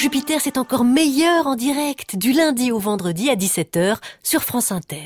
Jupiter, c'est encore meilleur en direct, du lundi au vendredi à 17h sur France Inter.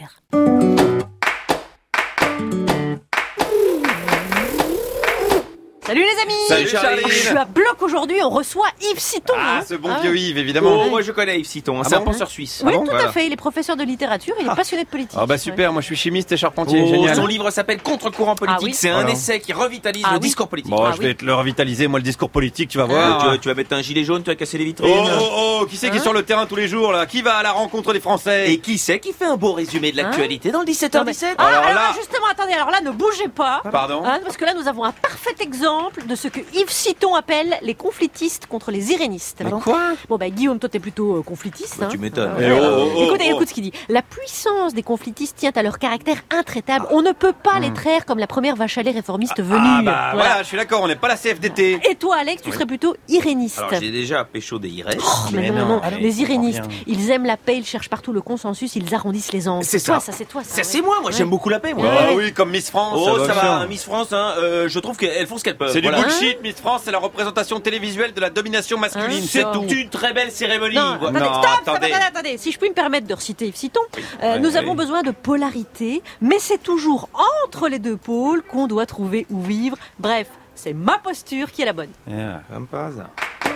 Salut les amis. Salut Charline. Je suis à bloc aujourd'hui, on reçoit Yves Citon. Ce bon vieux Yves, évidemment. Oh, moi je connais Yves Citon, c'est un penseur suisse. Oui, tout à fait, il est professeur de littérature, il est passionné de politique. Ah bah super, moi je suis chimiste et charpentier, génial. Son livre s'appelle Contre-courant politique, c'est un essai qui revitalise le discours politique. Bon, je vais te le revitaliser, moi le discours politique, tu vas voir. Tu vas mettre un gilet jaune, tu vas casser les vitrines. Qui c'est qui est sur le terrain tous les jours là? Qui va à la rencontre des Français? Et qui c'est qui fait un beau résumé de l'actualité dans le 17h17? Alors là, justement, attendez, alors là, ne bougez pas. Pardon? Parce que là, nous avons un parfait exemple de ce que Yves Citon appelle les conflitistes contre les irénistes. Mais quoi? Bon, Guillaume, toi, t'es plutôt conflitiste. Tu m'étonnes. Écoute ce qu'il dit. La puissance des conflitistes tient à leur caractère intraitable. On ne peut pas les traire comme la première vache à lait réformiste venue. Voilà, je suis d'accord, on n'est pas la CFDT. Et toi, Alex, tu serais plutôt iréniste. Alors, j'ai déjà pécho des irénistes. Mais non. Les irénistes, ils aiment la paix, ils cherchent partout le consensus, ils arrondissent les angles. C'est ça. C'est toi. Ça, c'est moi j'aime beaucoup la paix, moi. Oui, comme Miss France. Oh, ça va, Miss France, je trouve qu'elles font ce qu'elles peuvent. C'est du bullshit, Miss France, c'est la représentation télévisuelle de la domination masculine, c'est tout. Une très belle cérémonie. Non, attendez. Si je puis me permettre de reciter Yves Citon, nous avons besoin de polarité, mais c'est toujours entre les deux pôles qu'on doit trouver où vivre. Bref, c'est ma posture qui est la bonne. Comme par hasard.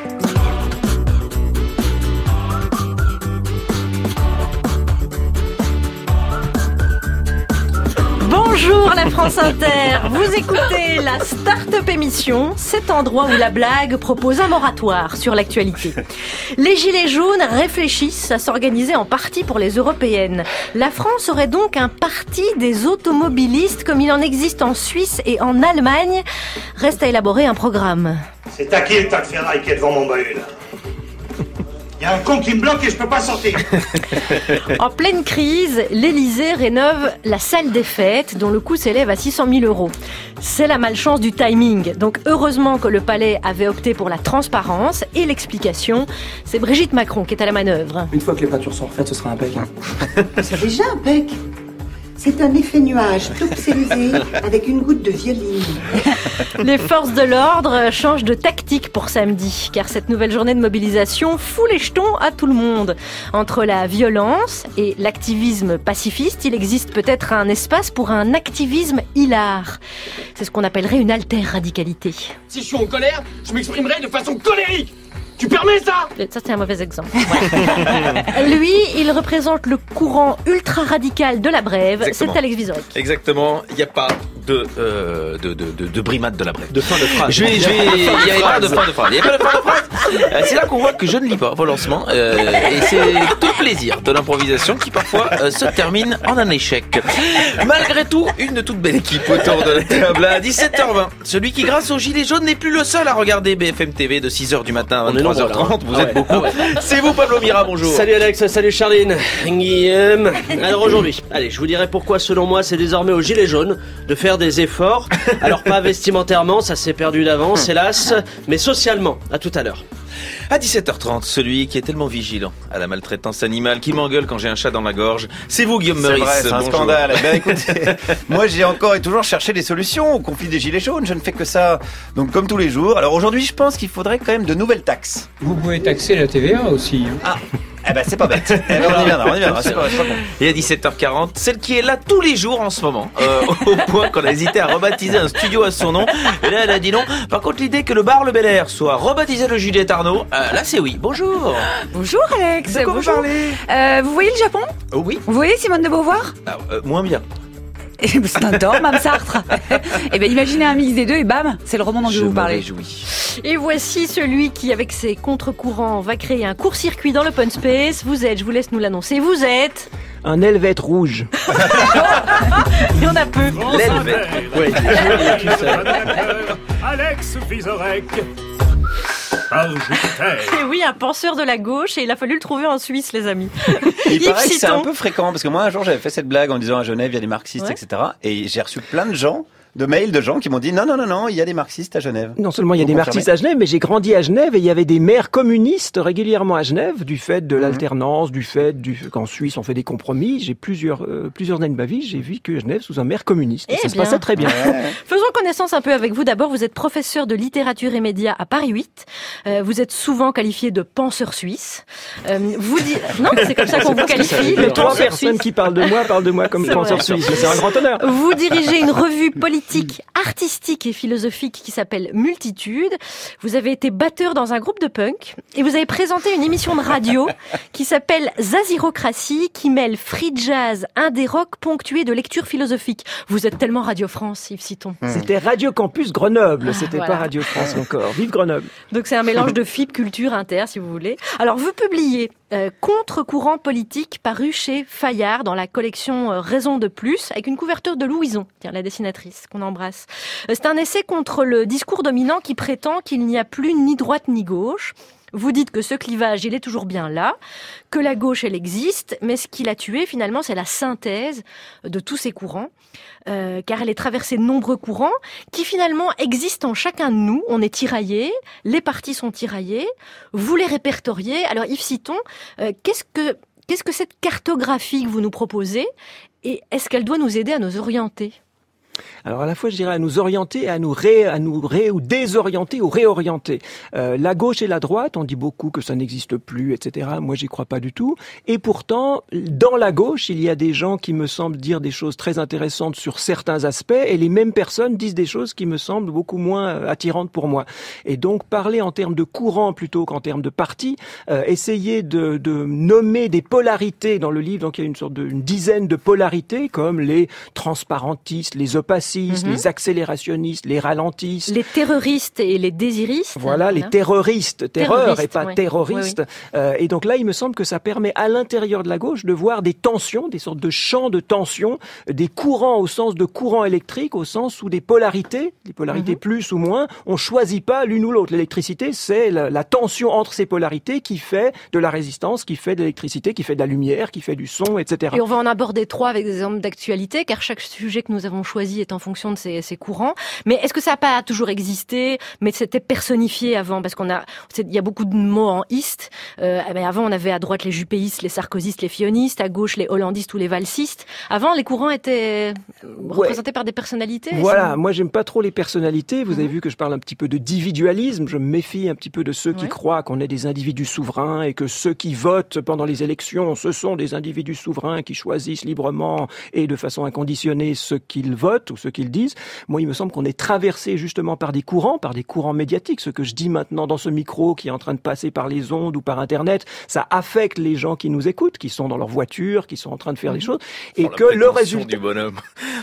Bonjour la France Inter, vous écoutez la Start-up émission, cet endroit où la blague propose un moratoire sur l'actualité. Les Gilets jaunes réfléchissent à s'organiser en parti pour les européennes. La France aurait donc un parti des automobilistes comme il en existe en Suisse et en Allemagne. Reste à élaborer un programme. C'est à qui le tas de ferraille qui est devant mon bahut là? Il y a un con qui me bloque et je peux pas sortir. En pleine crise, l'Élysée rénove la salle des fêtes dont le coût s'élève à 600 000 €. C'est la malchance du timing. Donc heureusement que le palais avait opté pour la transparence et l'explication. C'est Brigitte Macron qui est à la manœuvre. Une fois que les peintures sont refaites, ce sera impec. C'est déjà impec. C'est un effet nuage tout pixelisé avec une goutte de violine. Les forces de l'ordre changent de tactique pour samedi, car cette nouvelle journée de mobilisation fout les jetons à tout le monde. Entre la violence et l'activisme pacifiste, il existe peut-être un espace pour un activisme hilar. C'est ce qu'on appellerait une alter-radicalité. Si je suis en colère, je m'exprimerai de façon colérique. Tu permets ça? Ça, c'est un mauvais exemple. Ouais. Lui, il représente le courant ultra-radical de la Brève. Exactement. C'est Alex Vizorek. Exactement, il n'y a pas de brimade de la Brève. De fin de phrase. Il n'y avait pas de fin de phrase. C'est là qu'on voit que je ne lis pas vos lancements. Et c'est tout le plaisir de l'improvisation qui parfois se termine en un échec. Malgré tout, une toute belle équipe autour de la table à 17h20. Celui qui, grâce aux Gilets jaunes, n'est plus le seul à regarder BFM TV de 6h du matin à 23h30. Vous êtes beaucoup. C'est vous, Pablo Mira, bonjour. Salut Alex, salut Charline, Guillaume. Alors aujourd'hui, je vous dirai pourquoi selon moi c'est désormais aux Gilets jaunes de faire des efforts. Alors pas vestimentairement, ça s'est perdu d'avance, hélas, mais socialement. À tout à l'heure. À 17h30, celui qui est tellement vigilant à la maltraitance animale, qui m'engueule quand j'ai un chat dans la gorge, c'est vous, Guillaume Meurice. C'est vrai, c'est un scandale. Ben écoutez, moi j'ai encore et toujours cherché des solutions au conflit des Gilets jaunes, je ne fais que ça. Donc comme tous les jours. Alors aujourd'hui, je pense qu'il faudrait quand même de nouvelles taxes. Vous pouvez taxer la TVA aussi. Ah, c'est pas bête. On y viendra, c'est pas con. Et à 17h40, celle qui est là tous les jours en ce moment, au point qu'on a hésité à rebaptiser un studio à son nom. Et là, elle a dit non. Par contre, l'idée que le bar Le Bel Air soit rebaptisé le Juliette Arnaud, là c'est oui. Bonjour. Bonjour Alex. De quoi vous parlez? Vous voyez le Japon? Oh oui. Vous voyez Simone de Beauvoir? Moins bien. C'est un tort, Mme Sartre. Eh bien, imaginez un mix des deux et bam, c'est le roman dont je vais vous parler. Et voici celui qui, avec ses contre-courants, va créer un court-circuit dans l'open space. Vous êtes, je vous laisse nous l'annoncer, vous êtes... Un Helvète rouge. Il y en a peu. L'Helvète. Oui. Alex Vizorek. Et oui, un penseur de la gauche, et il a fallu le trouver en Suisse, les amis. Il paraît que c'est Citon. un peu fréquent, parce que moi un jour j'avais fait cette blague en disant à Genève il y a des marxistes, etc. Et j'ai reçu plein de gens de mails de gens qui m'ont dit non, il y a des marxistes à Genève. Non seulement il y a des marxistes à Genève, mais j'ai grandi à Genève et il y avait des maires communistes régulièrement à Genève du fait de l'alternance, du fait qu'en Suisse on fait des compromis. J'ai plusieurs années de ma vie, j'ai vécu à Genève sous un maire communiste. Et ça se passait très bien. Faisons connaissance un peu avec vous. D'abord, vous êtes professeur de littérature et médias à Paris 8. Vous êtes souvent qualifié de penseur suisse. Non, c'est comme ça qu'on vous qualifie. Les 3 personnes qui parlent de moi comme penseur suisse. Mais c'est un grand honneur. Vous dirigez une revue politique, artistique et philosophique qui s'appelle Multitude. Vous avez été batteur dans un groupe de punk et vous avez présenté une émission de radio qui s'appelle Zazirocratie, qui mêle free jazz, indé rock ponctué de lectures philosophiques. Vous êtes tellement Radio France, Yves Citon. C'était Radio Campus Grenoble, c'était pas Radio France encore. Vive Grenoble. Donc c'est un mélange de FIP, culture, inter, si vous voulez. Alors vous publiez Contre-courant politique, paru chez Fayard dans la collection Raison de plus, avec une couverture de Louison, la dessinatrice qu'on embrasse. C'est un essai contre le discours dominant qui prétend qu'il n'y a plus ni droite ni gauche. Vous dites que ce clivage, il est toujours bien là, que la gauche, elle existe, mais ce qui l'a tué, finalement, c'est la synthèse de tous ces courants, car elle est traversée de nombreux courants qui, finalement, existent en chacun de nous. On est tiraillés, les partis sont tiraillés, vous les répertoriez. Alors, Yves Citon, qu'est-ce que cette cartographie que vous nous proposez, et est-ce qu'elle doit nous aider à nous orienter ? Alors à la fois, je dirais à nous orienter, à nous ou désorienter ou réorienter. La gauche et la droite, on dit beaucoup que ça n'existe plus, etc. Moi, j'y crois pas du tout. Et pourtant, dans la gauche, il y a des gens qui me semblent dire des choses très intéressantes sur certains aspects, et les mêmes personnes disent des choses qui me semblent beaucoup moins attirantes pour moi. Et donc, parler en termes de courant plutôt qu'en termes de parti, essayer de nommer des polarités dans le livre. Donc, il y a une dizaine de polarités, comme les transparentistes, les opacistes, les accélérationnistes, les ralentistes. Les terroristes et les désiristes. Voilà, les terroristes, terreur et pas terroristes. Oui. Et donc là, il me semble que ça permet à l'intérieur de la gauche de voir des tensions, des sortes de champs de tensions, des courants au sens de courants électriques, au sens où des polarités plus ou moins, on choisit pas l'une ou l'autre. L'électricité, c'est la tension entre ces polarités qui fait de la résistance, qui fait de l'électricité, qui fait de la lumière, qui fait du son, etc. Et on va en aborder 3 avec des exemples d'actualité, car chaque sujet que nous avons choisi est en fonction de ces courants. Mais est-ce que ça n'a pas toujours existé, mais c'était personnifié avant? Parce il y a beaucoup de mots en iste. Mais avant, on avait à droite les juppéistes, les sarkozystes, les fionistes, à gauche les hollandistes ou les valsistes. Avant, les courants étaient représentés par des personnalités. Voilà, moi j'aime pas trop les personnalités. Vous avez vu que je parle un petit peu de individualisme. Je me méfie un petit peu de ceux qui croient qu'on est des individus souverains et que ceux qui votent pendant les élections, ce sont des individus souverains qui choisissent librement et de façon inconditionnée ce qu'ils votent ou ce qu'ils disent. Moi, il me semble qu'on est traversé justement par des courants médiatiques. Ce que je dis maintenant dans ce micro qui est en train de passer par les ondes ou par Internet, ça affecte les gens qui nous écoutent, qui sont dans leur voiture, qui sont en train de faire des choses. Et que le résultat du bonhomme.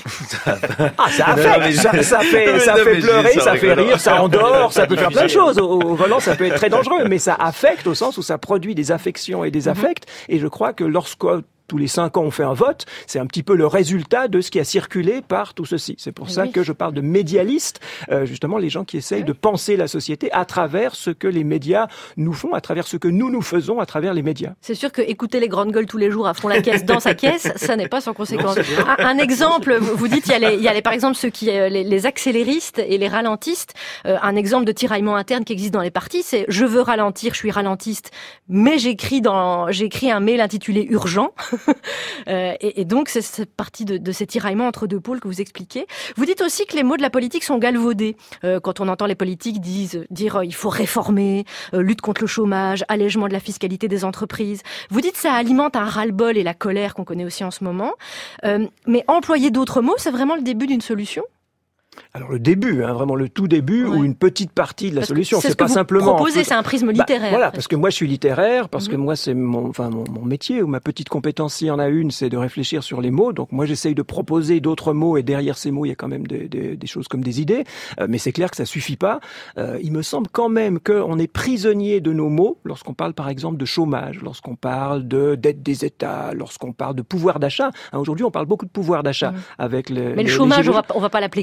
Ça affecte, ça fait pleurer, ça fait rire, ça endort, ça peut faire plein de choses. Au volant, ça peut être très dangereux, mais ça affecte au sens où ça produit des affections et des affects. Et je crois que tous les 5 ans, on fait un vote. C'est un petit peu le résultat de ce qui a circulé par tout ceci. C'est pour ça que je parle de médialistes, justement les gens qui essayent de penser la société à travers ce que les médias nous font, à travers ce que nous faisons à travers les médias. C'est sûr que écouter les grandes gueules tous les jours à fond la caisse dans sa caisse, ça n'est pas sans conséquence. Un exemple, vous dites, il y a par exemple ceux qui, les accéléristes et les ralentistes. Un exemple de tiraillement interne qui existe dans les partis, c'est je veux ralentir, je suis ralentiste, mais j'écris un mail intitulé urgent. Et donc, c'est cette partie de ces tiraillements entre 2 pôles que vous expliquez. Vous dites aussi que les mots de la politique sont galvaudés. Quand on entend les politiques dire il faut réformer, lutte contre le chômage, allègement de la fiscalité des entreprises. Vous dites que ça alimente un ras-le-bol et la colère qu'on connaît aussi en ce moment. Mais employer d'autres mots, c'est vraiment le début d'une solution ? Alors le début, vraiment le tout début, ou une petite partie de la solution. C'est pas simplement proposer, c'est un prisme littéraire. Voilà, parce que moi je suis littéraire, parce que moi c'est mon métier, ou ma petite compétence, s'il y en a une, c'est de réfléchir sur les mots. Donc moi j'essaye de proposer d'autres mots, et derrière ces mots il y a quand même des choses comme des idées. Mais c'est clair que ça suffit pas. Il me semble quand même qu'on est prisonnier de nos mots lorsqu'on parle par exemple de chômage, lorsqu'on parle de dette des États, lorsqu'on parle de pouvoir d'achat. Aujourd'hui on parle beaucoup de pouvoir d'achat avec Mais le chômage, on va pas l'appeler courgette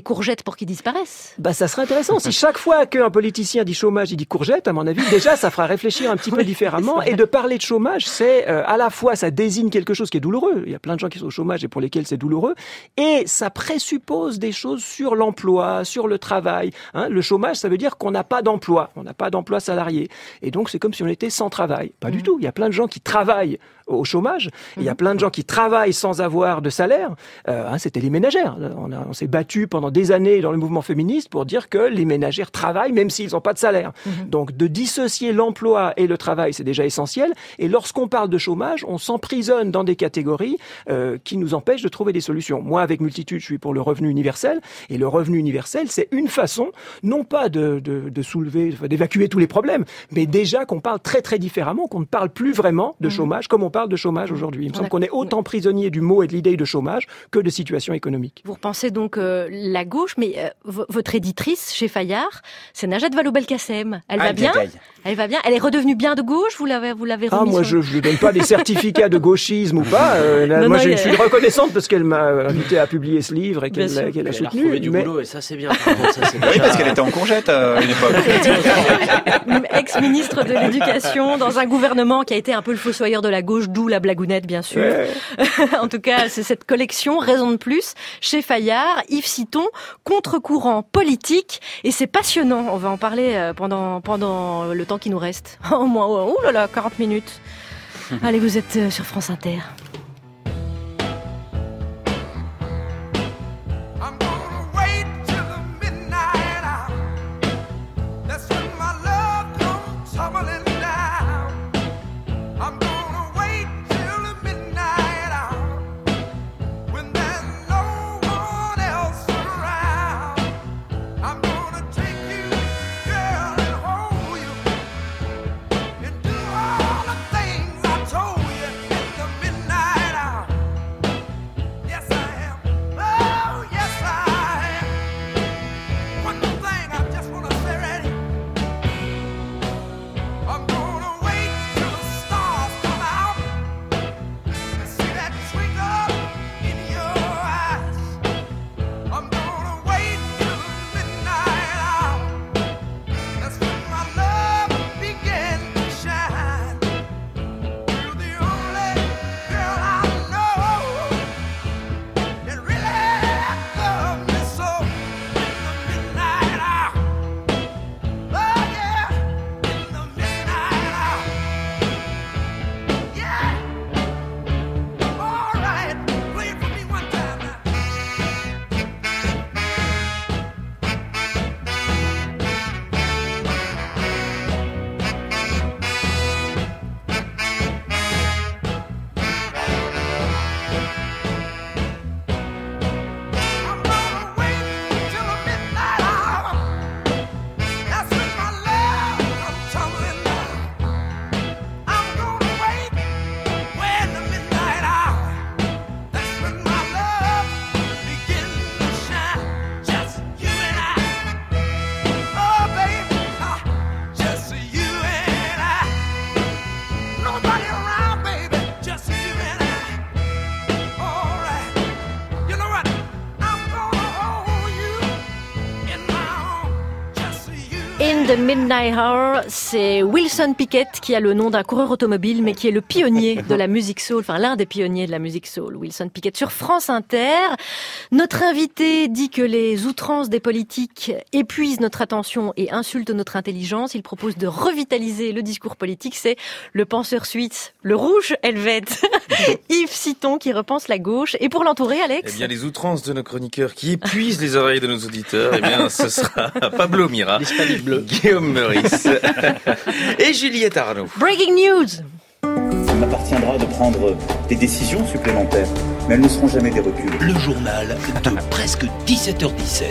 pour qu'ils disparaissent. Ça serait intéressant. Si chaque fois qu'un politicien dit chômage, il dit courgette, à mon avis, déjà, ça fera réfléchir un petit peu différemment. Et de parler de chômage, c'est à la fois, ça désigne quelque chose qui est douloureux. Il y a plein de gens qui sont au chômage et pour lesquels c'est douloureux. Et ça présuppose des choses sur l'emploi, sur le travail. Le chômage, ça veut dire qu'on n'a pas d'emploi. On n'a pas d'emploi salarié. Et donc, c'est comme si on était sans travail. Pas du tout. Il y a plein de gens qui travaillent au chômage. Il y a plein de gens qui travaillent sans avoir de salaire. C'était les ménagères. On s'est battu pendant des années dans le mouvement féministe pour dire que les ménagères travaillent même s'ils n'ont pas de salaire. Donc de dissocier l'emploi et le travail, c'est déjà essentiel. Et lorsqu'on parle de chômage, on s'emprisonne dans des catégories qui nous empêchent de trouver des solutions. Moi, avec Multitude, je suis pour le revenu universel. Et le revenu universel, c'est une façon, non pas de soulever, d'évacuer tous les problèmes, mais déjà qu'on parle très très différemment, qu'on ne parle plus vraiment de chômage comme on parle de chômage aujourd'hui. Il me semble qu'on est autant prisonnier du mot et de l'idée de chômage que de situation économique. Vous repensez donc la gauche, mais votre éditrice chez Fayard, c'est Najat Vallaud-Belkacem. Elle va bien ? Elle va bien. Elle est redevenue bien de gauche. Vous l'avez remis. Moi, je lui donne pas des certificats de gauchisme ou pas. Je suis reconnaissante parce qu'elle m'a invité à publier ce livre et qu'elle a soutenu. Elle a retrouvé du boulot et ça c'est bien. Oui, parce qu'elle était en congette à une époque. Ex-ministre de l'Éducation dans un gouvernement qui a été un peu le fossoyeur de la gauche, d'où la blagounette, bien sûr. Ouais. En tout cas, c'est cette collection Raison de plus chez Fayard. Yves Citon, contre-courant politique, et c'est passionnant. On va en parler pendant le temps qui nous reste. Au moins, 40 minutes. Allez, vous êtes sur France Inter. The Midnight Hour, c'est Wilson Pickett qui a le nom d'un coureur automobile mais qui est le pionnier de la musique soul, enfin l'un des pionniers de la musique soul. Wilson Pickett sur France Inter. Notre invité dit que les outrances des politiques épuisent notre attention et insultent notre intelligence. Il propose de revitaliser le discours politique. C'est le penseur suisse, le rouge helvète, Yves Citon qui repense la gauche. Et pour l'entourer, Alex? Eh bien, les outrances de nos chroniqueurs qui épuisent les oreilles de nos auditeurs, eh bien, ce sera Pablo Mira, Guillaume Meurice et Juliette Arnaud. Breaking news. Il m'appartiendra de prendre des décisions supplémentaires, mais elles ne seront jamais des reculs. Le journal de presque 17h17.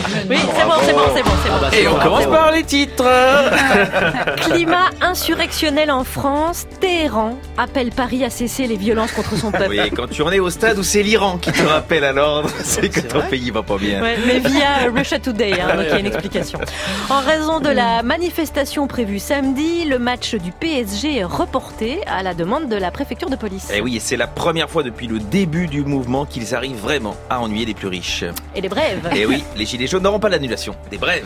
Oui, c'est bon. Et on commence par les titres. Climat insurrectionnel en France. Téhéran appelle Paris à cesser les violences contre son peuple. Oui, quand tu en es au stade où c'est l'Iran qui te rappelle à l'ordre, c'est que ton pays va pas bien. Ouais, mais via Russia Today, donc il y a une explication. En raison de la manifestation prévue samedi, le match du PSG est reporté à la demande de la préfecture de police. Et oui, c'est la première fois depuis le début du mouvement qu'ils arrivent vraiment à ennuyer les plus riches. Et les brèves. Et oui, les gilets jaunes n'auront pas l'annulation. Des brèves.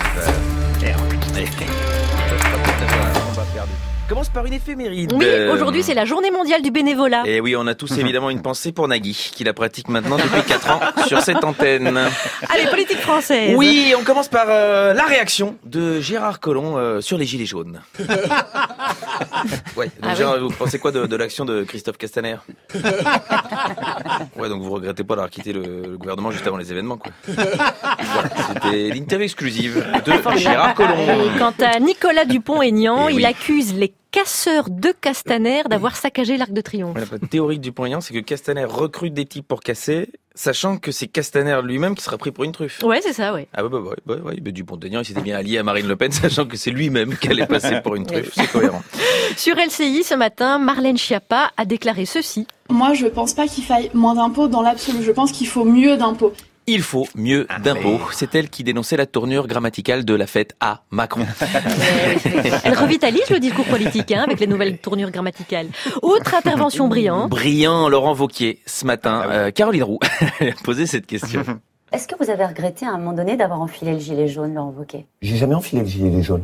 Commence par une éphéméride. Oui, aujourd'hui c'est la journée mondiale du bénévolat. Et oui, on a tous évidemment une pensée pour Nagui, qui la pratique maintenant depuis 4 ans sur cette antenne. Allez, politique française. Oui, on commence par la réaction de Gérard Collomb sur les gilets jaunes. Ouais, donc Gérard, vous pensez quoi de l'action de Christophe Castaner? Ouais, donc vous regrettez pas d'avoir quitté le gouvernement juste avant les événements, quoi. Voilà, c'était l'interview exclusive de Gérard Collomb. Et quant à Nicolas Dupont-Aignan, il accuse les casseurs de Castaner d'avoir saccagé l'Arc de Triomphe. La théorie du Dupont-Aignan, c'est que Castaner recrute des types pour casser, sachant que c'est Castaner lui-même qui sera pris pour une truffe. Ouais, c'est ça, ouais. Ah mais Dupont-Aignan, il s'était bien allié à Marine Le Pen, sachant que c'est lui-même qui allait passer pour une truffe. C'est cohérent. Sur LCI, ce matin, Marlène Schiappa a déclaré ceci. Moi, je pense pas qu'il faille moins d'impôts dans l'absolu. Je pense qu'il faut mieux d'impôts. Il faut mieux d'impôts. C'est elle qui dénonçait la tournure grammaticale de la fête à Macron. Elle revitalise le discours politique avec les nouvelles tournures grammaticales. Autre intervention brillante. Brillant, Laurent Wauquiez, ce matin. Caroline Roux a posé cette question. Est-ce que vous avez regretté à un moment donné d'avoir enfilé le gilet jaune, Laurent Wauquiez? J'ai jamais enfilé le gilet jaune.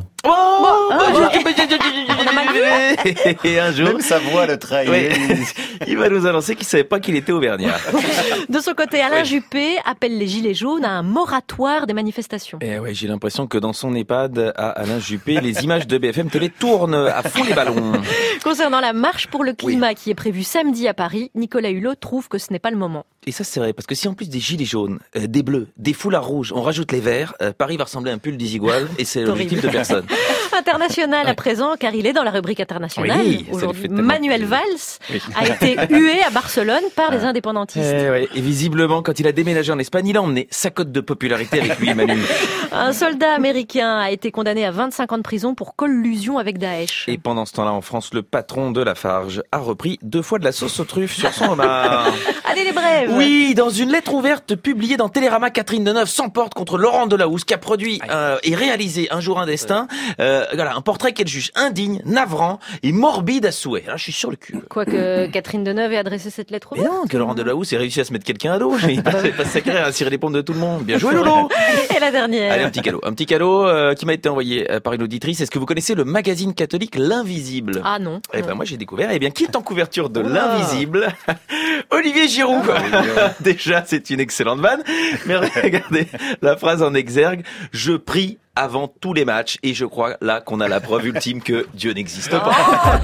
Et un jour, même sa voix le trahit. Ouais, il va nous annoncer qu'il savait pas qu'il était auvergnat. De son côté, Alain Juppé appelle les gilets jaunes à un moratoire des manifestations. Et ouais, j'ai l'impression que dans son EHPAD à Alain Juppé, les images de BFM Télé tournent à fond les ballons. Concernant la marche pour le climat qui est prévue samedi à Paris, Nicolas Hulot trouve que ce n'est pas le moment. Et ça, c'est vrai, parce que si en plus des gilets jaunes, des bleus, des foulards rouges, on rajoute les verts, Paris va ressembler à un pull désigual, et c'est l'objectif de personne. International à présent, car il est dans la rubrique internationale. Oui, aujourd'hui, Manuel Valls a été hué à Barcelone par les indépendantistes. Et visiblement, quand il a déménagé en Espagne, il a emmené sa cote de popularité avec lui, Manu. Un soldat américain a été condamné à 25 ans de prison pour collusion avec Daesh. Et pendant ce temps-là, en France, le patron de Lafarge a repris 2 fois de la sauce aux truffes sur son homard. Allez les brèves. Oui, dans une lettre ouverte publiée dans Télérama, Catherine Deneuve s'emporte contre Laurent Delahousse qui a produit et réalisé Un jour un destin. Voilà, un portrait qu'elle juge indigne, navrant et morbide à souhait. Là, je suis sur le cul. Quoique Catherine Deneuve ait adressé cette lettre ouverte. Mais non, que Laurent Delahousse ait réussi à se mettre quelqu'un à dos. Il pas sacré à cirer les pompes de tout le monde. Bien joué, Lolo. Et la dernière. Allez, un petit cadeau qui m'a été envoyé par une auditrice. Est-ce que vous connaissez le magazine catholique L'Invisible? Ah non. Eh ben moi j'ai découvert. Eh bien, qui est en couverture de L'Invisible? Olivier Giroud. Déjà, c'est une excellente vanne. Mais regardez la phrase en exergue. Je prie avant tous les matchs et je crois là qu'on a la preuve ultime que Dieu n'existe pas.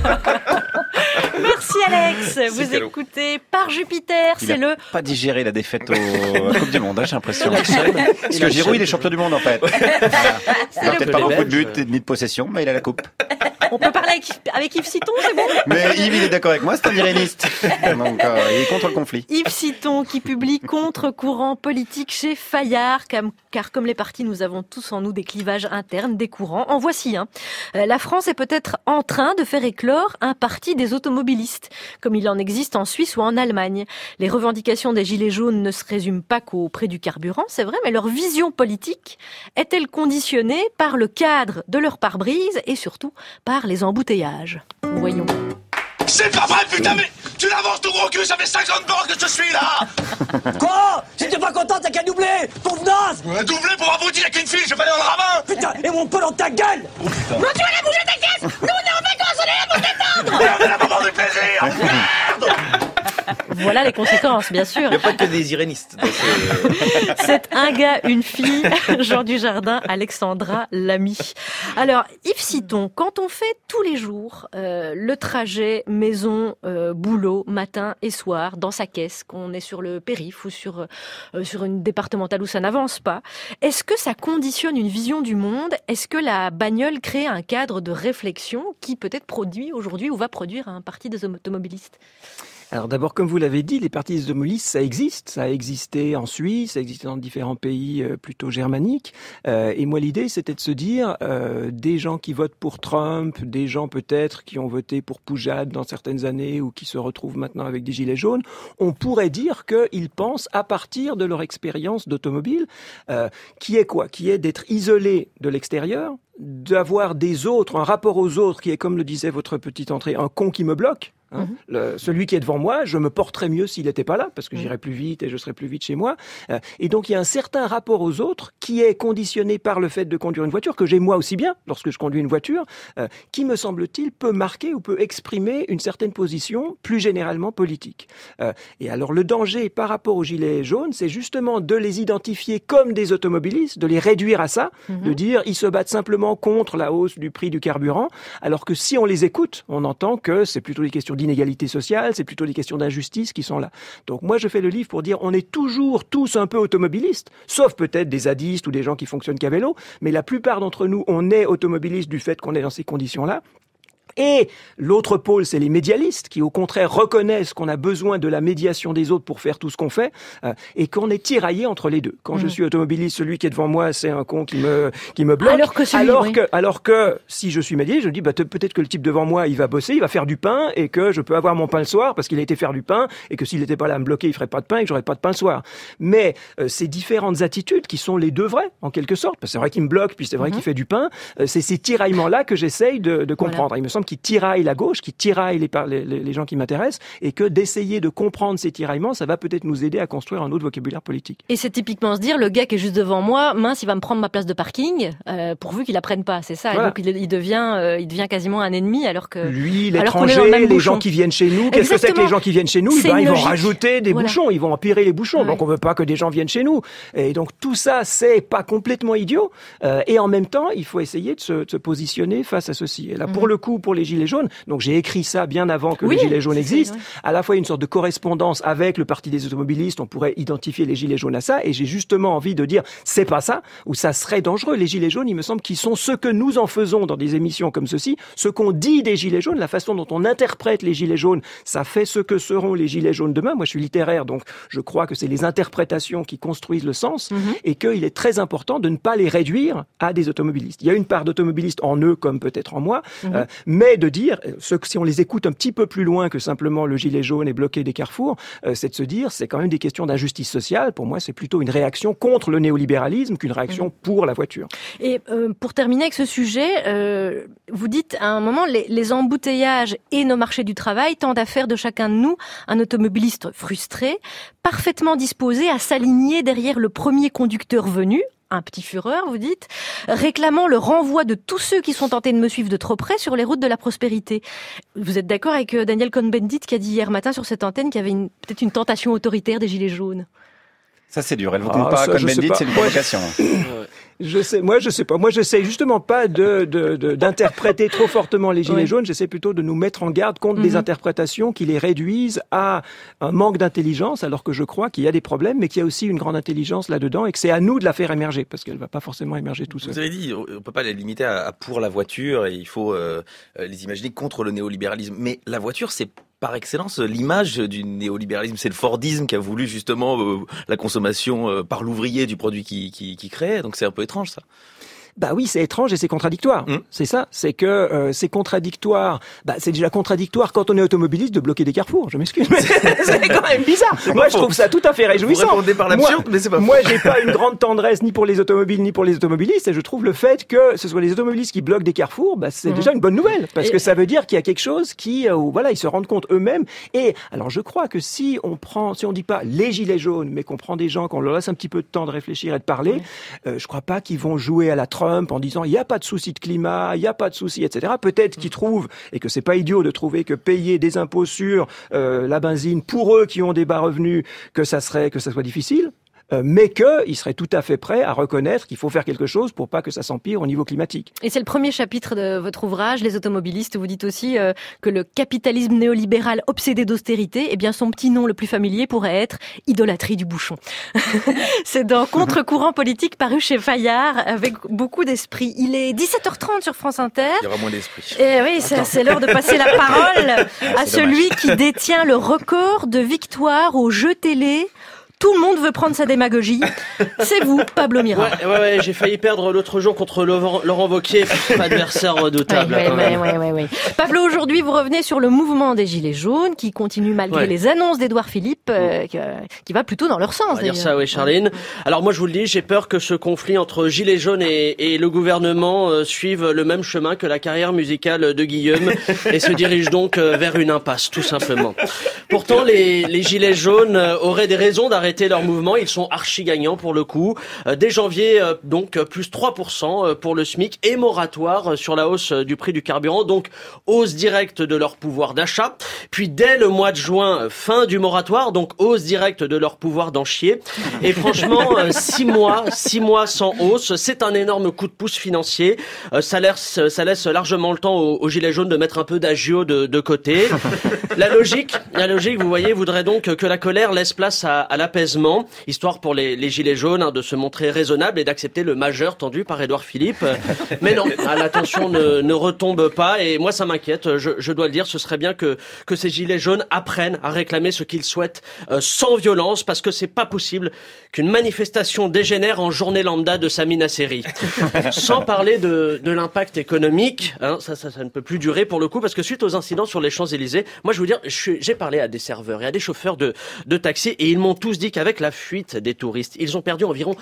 Merci Alex. Vous écoutez Par Jupiter, c'est le... pas digéré la défaite au Coupe du Monde, j'ai l'impression. Parce que Giroud, il est champion du monde en fait. Il a peut-être pas beaucoup de buts ni de possession, mais il a la coupe. On peut parler avec Yves Citon, c'est bon? Mais Yves, il est d'accord avec moi, c'est un iréniste. Donc, il est contre le conflit. Yves Citon qui publie Contre-courant politique chez Fayard, car comme les partis, nous avons tous en nous des clivages internes, des courants. En voici un. La France est peut-être en train de faire éclore un parti des automobilistes, comme il en existe en Suisse ou en Allemagne. Les revendications des Gilets jaunes ne se résument pas qu'au prix du carburant, c'est vrai, mais leur vision politique est-elle conditionnée par le cadre de leur pare-brise et surtout par les embouteillages? Voyons. C'est pas vrai, putain, mais tu l'avances ton gros cul, ça fait 50 bords que je suis là. Quoi? Si t'es pas content, t'as qu'à doubler. Pour naze. Doubler pour aboutir avec une fille, je vais aller dans le ravin. Putain, et mon peu dans ta gueule. Oh, putain. Non, tu vas aller bouger ta caisse. Nous, on est en vacances, on est là pour détendre. On est là pour avoir du plaisir. Merde. Voilà les conséquences, bien sûr. Il n'y a pas que des irénistes. C'est un gars, une fille, Jean Dujardin, Alexandra Lamy. Alors, Yves Citon, quand on fait tous les jours le trajet maison, boulot, matin et soir, dans sa caisse, qu'on est sur le périph' ou sur une départementale où ça n'avance pas, est-ce que ça conditionne une vision du monde? Est-ce que la bagnole crée un cadre de réflexion qui peut-être produit aujourd'hui ou va produire un parti des automobilistes? Alors d'abord, comme vous l'avez dit, les partis des automobilistes, ça existe. Ça a existé en Suisse, ça a existé dans différents pays plutôt germaniques. Et moi, l'idée, c'était de se dire, des gens qui votent pour Trump, des gens peut-être qui ont voté pour Poujade dans certaines années ou qui se retrouvent maintenant avec des gilets jaunes, on pourrait dire qu'ils pensent à partir de leur expérience d'automobile, qui est quoi ? Qui est d'être isolés de l'extérieur, d'avoir des autres, un rapport aux autres qui est, comme le disait votre petite entrée, un con qui me bloque. Celui qui est devant moi, je me porterais mieux s'il n'était pas là, parce que j'irais plus vite et je serais plus vite chez moi. Et donc il y a un certain rapport aux autres qui est conditionné par le fait de conduire une voiture, que j'ai moi aussi bien lorsque je conduis une voiture, qui me semble-t-il peut marquer ou peut exprimer une certaine position plus généralement politique. Et alors le danger par rapport aux gilets jaunes, c'est justement de les identifier comme des automobilistes, de les réduire à ça, de dire ils se battent simplement contre la hausse du prix du carburant, alors que si on les écoute, on entend que c'est plutôt des questions d'inégalité sociale, c'est plutôt des questions d'injustice qui sont là. Donc moi je fais le livre pour dire on est toujours tous un peu automobilistes, sauf peut-être des zadistes ou des gens qui fonctionnent qu'à vélo, mais la plupart d'entre nous on est automobilistes du fait qu'on est dans ces conditions-là. Et l'autre pôle, c'est les médialistes qui, au contraire, reconnaissent qu'on a besoin de la médiation des autres pour faire tout ce qu'on fait et qu'on est tiraillé entre les deux. Quand je suis automobiliste, celui qui est devant moi, c'est un con qui me bloque. Alors que si je suis médialiste, je me dis peut-être que le type devant moi, il va bosser, il va faire du pain et que je peux avoir mon pain le soir parce qu'il a été faire du pain et que s'il n'était pas là à me bloquer, il ferait pas de pain et que j'aurais pas de pain le soir. Mais ces différentes attitudes qui sont les deux vraies, en quelque sorte, parce que c'est vrai qu'il me bloque, puis c'est vrai qu'il fait du pain, c'est ces tiraillements-là que j'essaye de comprendre. Voilà. Il me semble qui tiraille la gauche, qui tiraille les gens qui m'intéressent, et que d'essayer de comprendre ces tiraillements, ça va peut-être nous aider à construire un autre vocabulaire politique. Et c'est typiquement se dire, le gars qui est juste devant moi, mince, il va me prendre ma place de parking, pourvu qu'il la prenne pas, c'est ça. Voilà. Et donc il devient quasiment un ennemi, alors que lui, l'étranger, les gens qui viennent chez nous, qu'est-ce que c'est que les gens qui viennent chez nous ? Ils vont rajouter des bouchons, ils vont empirer les bouchons. Ouais. Donc on veut pas que des gens viennent chez nous. Et donc tout ça, c'est pas complètement idiot. Et en même temps, il faut essayer de se positionner face à ceci. Et là, pour le coup, pour les gilets jaunes. Donc j'ai écrit ça bien avant que les gilets jaunes existent. À la fois une sorte de correspondance avec le parti des automobilistes, on pourrait identifier les gilets jaunes à ça, et j'ai justement envie de dire c'est pas ça, ou ça serait dangereux. Les gilets jaunes, il me semble qu'ils sont ce que nous en faisons dans des émissions comme ceci, ce qu'on dit des gilets jaunes, la façon dont on interprète les gilets jaunes, ça fait ce que seront les gilets jaunes demain. Moi je suis littéraire, donc je crois que c'est les interprétations qui construisent le sens, et qu'il est très important de ne pas les réduire à des automobilistes. Il y a une part d'automobilistes en eux, comme peut-être en moi, mais de dire, si on les écoute un petit peu plus loin que simplement le gilet jaune et bloquer des carrefours, c'est de se dire, c'est quand même des questions d'injustice sociale. Pour moi, c'est plutôt une réaction contre le néolibéralisme qu'une réaction pour la voiture. Et pour terminer avec ce sujet, vous dites à un moment, les embouteillages et nos marchés du travail tendent à faire de chacun de nous un automobiliste frustré, parfaitement disposé à s'aligner derrière le premier conducteur venu, un petit fureur, vous dites, réclamant le renvoi de tous ceux qui sont tentés de me suivre de trop près sur les routes de la prospérité. Vous êtes d'accord avec Daniel Cohn-Bendit qui a dit hier matin sur cette antenne qu'il y avait peut-être une tentation autoritaire des Gilets jaunes? Ça, c'est dur. Elle vous compte pas. Cohn-Bendit, c'est une provocation. Je sais pas. Moi, j'essaie justement pas d'interpréter trop fortement les gilets jaunes. J'essaie plutôt de nous mettre en garde contre des interprétations qui les réduisent à un manque d'intelligence, alors que je crois qu'il y a des problèmes, mais qu'il y a aussi une grande intelligence là-dedans et que c'est à nous de la faire émerger, parce qu'elle va pas forcément émerger tout seul. Vous avez dit, on peut pas les limiter à pour la voiture et il faut les imaginer contre le néolibéralisme. Mais la voiture, c'est par excellence l'image du néolibéralisme. C'est le Fordisme qui a voulu justement la consommation par l'ouvrier du produit qui crée. Donc c'est un peu étrange ça. Bah oui, c'est étrange et c'est contradictoire. C'est ça, c'est que c'est contradictoire. Bah c'est déjà contradictoire quand on est automobiliste de bloquer des carrefours. Je m'excuse, mais c'est quand même bizarre. Moi, je trouve ça tout à fait réjouissant. Vous répondez par l'absurde, mais c'est pas. Moi, j'ai pas une grande tendresse ni pour les automobiles ni pour les automobilistes, et je trouve le fait que ce soit les automobilistes qui bloquent des carrefours, bah c'est déjà une bonne nouvelle, parce que ça veut dire qu'il y a quelque chose qui, voilà, ils se rendent compte eux-mêmes. Et alors, je crois que si on dit pas les gilets jaunes, mais qu'on prend des gens, qu'on leur laisse un petit peu de temps de réfléchir et de parler, je crois pas qu'ils vont jouer à la Trump en disant il n'y a pas de souci de climat, il n'y a pas de souci, etc. Peut-être qu'ils trouvent, et que c'est pas idiot de trouver que payer des impôts sur la benzine pour eux qui ont des bas revenus, que ça soit difficile. mais qu'il serait tout à fait prêt à reconnaître qu'il faut faire quelque chose pour pas que ça s'empire au niveau climatique. Et c'est le premier chapitre de votre ouvrage, Les automobilistes. Vous dites aussi que le capitalisme néolibéral obsédé d'austérité, eh bien son petit nom le plus familier pourrait être idolâtrie du bouchon. C'est dans Contre-courant politique paru chez Fayard avec beaucoup d'esprit. Il est 17h30 sur France Inter. Il y aura moins d'esprit. Et oui, c'est l'heure de passer la parole à celui qui détient le record de victoires aux jeux télé. Tout le monde veut prendre sa démagogie. C'est vous, Pablo Mira. Ouais, j'ai failli perdre l'autre jour contre Laurent Wauquiez, adversaire redoutable. Ouais. Pablo, aujourd'hui, vous revenez sur le mouvement des Gilets jaunes qui continue malgré les annonces d'Édouard Philippe, qui va plutôt dans leur sens. On va dire ça, oui, Charline. Alors moi, je vous le dis, j'ai peur que ce conflit entre Gilets jaunes et le gouvernement suive le même chemin que la carrière musicale de Guillaume et se dirige donc vers une impasse, tout simplement. Pourtant, les Gilets jaunes auraient des raisons d'arrêter leur mouvement, ils sont archi gagnants pour le coup. Dès janvier, donc plus 3% pour le SMIC et moratoire sur la hausse du prix du carburant, donc hausse directe de leur pouvoir d'achat. Puis dès le mois de juin, fin du moratoire, donc hausse directe de leur pouvoir d'en chier. Et franchement, 6 mois sans hausse, c'est un énorme coup de pouce financier. Ça laisse largement le temps aux Gilets jaunes de mettre un peu d'agio de côté. La logique, vous voyez, voudrait donc que la colère laisse place à l'apaisement, histoire pour les Gilets jaunes de se montrer raisonnables et d'accepter le majeur tendu par Édouard Philippe. Mais non, la tension ne retombe pas et moi ça m'inquiète, je dois le dire, ce serait bien que ces Gilets jaunes apprennent à réclamer ce qu'ils souhaitent sans violence, parce que c'est pas possible qu'une manifestation dégénère en journée lambda de Sami Nasseri. Sans parler de l'impact économique, ça ne peut plus durer pour le coup, parce que suite aux incidents sur les Champs-Élysées, moi je veux dire, j'ai parlé à des serveurs et à des chauffeurs de taxi et ils m'ont tous dit qu'avec la fuite des touristes, ils ont perdu environ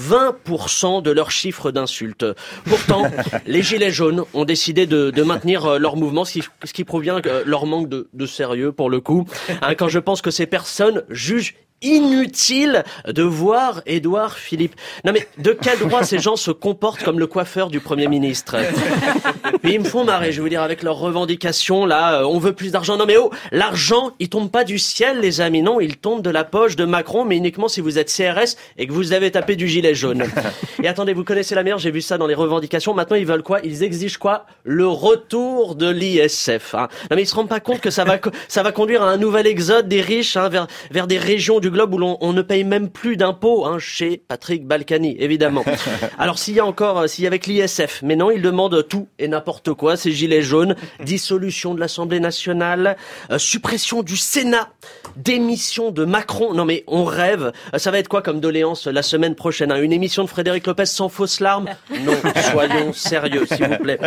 20% de leur chiffre d'insultes. Pourtant, les Gilets jaunes ont décidé de maintenir leur mouvement, ce qui provient de leur manque de sérieux pour le coup. Quand je pense que ces personnes jugent inutile de voir Édouard Philippe. Non mais de quel droit ces gens se comportent comme le coiffeur du Premier ministre? Mais ils me font marrer, je vais vous dire, avec leurs revendications là, on veut plus d'argent. Non mais l'argent, il tombe pas du ciel les amis, non, il tombe de la poche de Macron, mais uniquement si vous êtes CRS et que vous avez tapé du gilet jaune. Et attendez, vous connaissez la meilleure, j'ai vu ça dans les revendications, maintenant ils veulent quoi? Ils exigent quoi? Le retour de l'ISF. Non mais ils se rendent pas compte que ça va conduire à un nouvel exode des riches vers des régions du globe où on ne paye même plus d'impôts, chez Patrick Balkany, évidemment. Alors s'il y a avec l'ISF, mais non, ils demandent tout et n'importe quoi, ces gilets jaunes, dissolution de l'Assemblée nationale, suppression du Sénat, démission de Macron. Non mais on rêve. Ça va être quoi comme doléance la semaine prochaine? Une émission de Frédéric Lopez sans fausses larmes? Non, soyons sérieux, s'il vous plaît.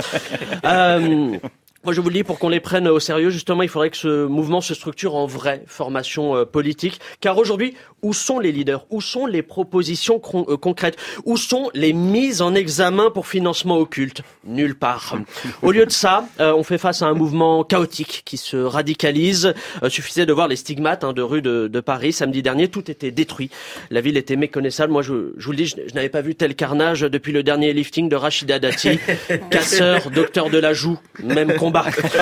Moi, je vous le dis, pour qu'on les prenne au sérieux, justement, il faudrait que ce mouvement se structure en vraie formation politique. Car aujourd'hui, où sont les leaders? Où sont les propositions concrètes? Où sont les mises en examen pour financement occulte? Nulle part. Au lieu de ça, on fait face à un mouvement chaotique qui se radicalise. Suffisait de voir les stigmates de rue de Paris. Samedi dernier, tout était détruit. La ville était méconnaissable. Moi, je vous le dis, je n'avais pas vu tel carnage depuis le dernier lifting de Rachida Dati. Casseur, docteur de la joue, même combat.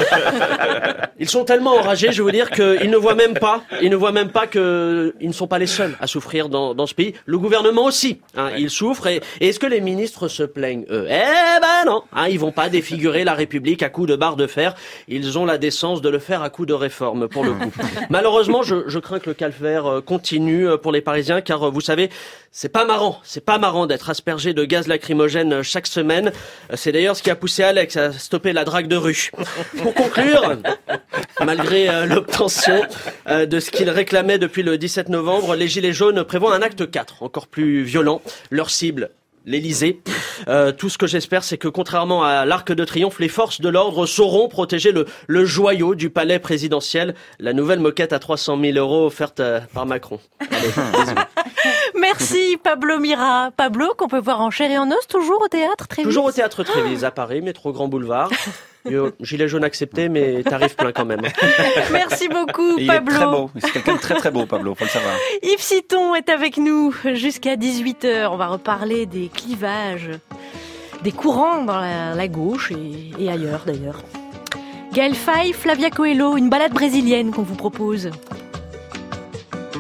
Ils sont tellement enragés, je vais vous dire, qu'ils ne voient même pas qu'ils ne sont pas les seuls à souffrir dans ce pays. Le gouvernement aussi, il souffre. Et est-ce que les ministres se plaignent, eux? Eh ben non, ils vont pas défigurer la République à coups de barre de fer. Ils ont la décence de le faire à coups de réforme, pour le coup. Malheureusement, je crains que le calvaire continue pour les Parisiens, car vous savez, c'est pas marrant d'être aspergé de gaz lacrymogène chaque semaine. C'est d'ailleurs ce qui a poussé Alex à stopper la drague de rue. Pour conclure, malgré l'obtention de ce qu'ils réclamaient depuis le 17 novembre, les Gilets jaunes prévoient un acte 4, encore plus violent. Leur cible, l'Élysée. Tout ce que j'espère, c'est que contrairement à l'Arc de Triomphe, les forces de l'ordre sauront protéger le joyau du palais présidentiel, la nouvelle moquette à 300 000 € offerte par Macron. Allez, bisous. Merci Pablo Mira. Pablo, qu'on peut voir en chair et en os, toujours au théâtre Trévise. Toujours au théâtre Trévise, à Paris, métro Grand Boulevard. Gilet jaune accepté, mais tarif plein quand même. Merci beaucoup, et Pablo. Il est très beau. C'est quelqu'un de très très beau, Pablo, faut le savoir. Yves Citon est avec nous jusqu'à 18h. On va reparler des clivages, des courants dans la gauche et ailleurs d'ailleurs. Gaël Faye, Flavia Coelho, une balade brésilienne qu'on vous propose.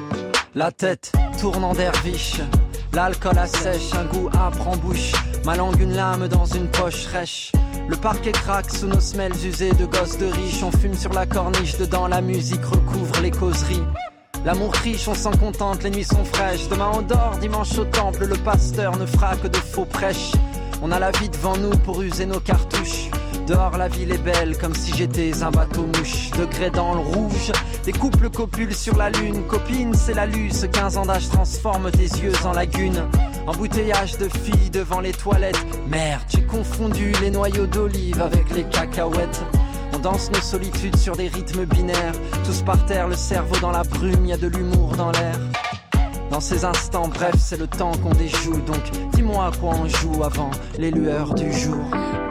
La tête tourne en derviche, l'alcool assèche, un goût âpre en bouche, ma langue une lame dans une poche rêche. Le parquet craque sous nos semelles usées de gosses de riches. On fume sur la corniche, dedans la musique recouvre les causeries. L'amour riche, on s'en contente, les nuits sont fraîches. Demain on dort, dimanche au temple, le pasteur ne fera que de faux prêches. On a la vie devant nous pour user nos cartouches. Dehors la ville est belle comme si j'étais un bateau mouche. Degrés dans le rouge, des couples copulent sur la lune. Copine c'est la luce, 15 ans d'âge transforme tes yeux en lagune. Embouteillage de filles devant les toilettes. Merde, j'ai confondu les noyaux d'olive avec les cacahuètes. On danse nos solitudes sur des rythmes binaires. Tous par terre, le cerveau dans la brume, y a de l'humour dans l'air. Dans ces instants, bref, c'est le temps qu'on déjoue. Donc dis-moi à quoi on joue avant les lueurs du jour.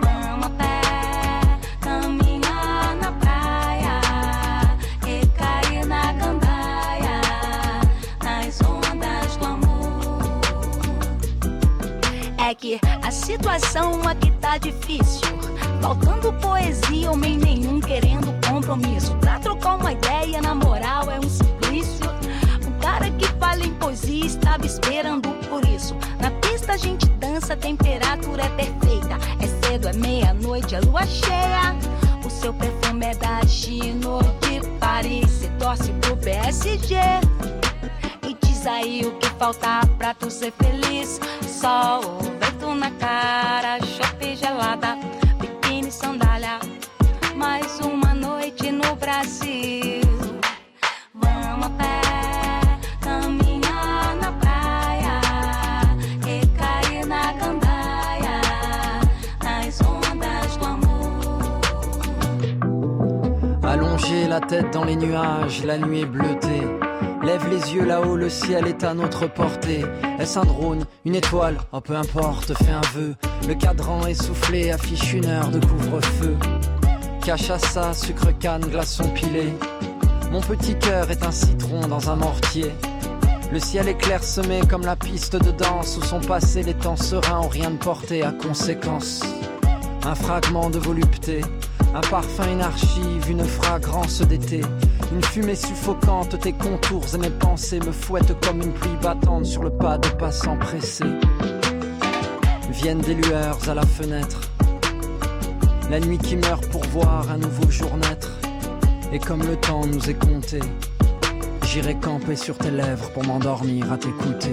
É que a situação aqui tá difícil. Faltando poesia, homem nenhum querendo compromisso. Pra trocar uma ideia, na moral, é um suplício. O cara que fala em poesia estava esperando por isso. Na pista a gente dança, a temperatura é perfeita. É cedo, é meia-noite, é lua cheia. O seu perfume é da Chino de Paris. Cê torce pro PSG. E diz aí o que falta pra tu ser feliz. Sol, vento na cara, chope gelada, biquíni, sandália. Mais uma noite no Brasil. Vamos a pé, caminhar na praia, recair na gandaia, nas ondas do amor. Allongé la tête dans les nuages, la nuit est bleutée. Lève les yeux là-haut, le ciel est à notre portée. Est-ce un drone, une étoile? Oh peu importe, fais un vœu. Le cadran essoufflé affiche 1 heure de couvre-feu. Cachaça, sucre canne, glaçon pilé. Mon petit cœur est un citron dans un mortier. Le ciel est clairsemé comme la piste de danse où sont passés les temps sereins, ont rien de porté à conséquence. Un fragment de volupté, un parfum, une archive, une fragrance d'été. Une fumée suffocante, tes contours et mes pensées me fouettent comme une pluie battante sur le pas de passants pressés. Viennent des lueurs à la fenêtre, la nuit qui meurt pour voir un nouveau jour naître. Et comme le temps nous est compté, j'irai camper sur tes lèvres pour m'endormir à t'écouter.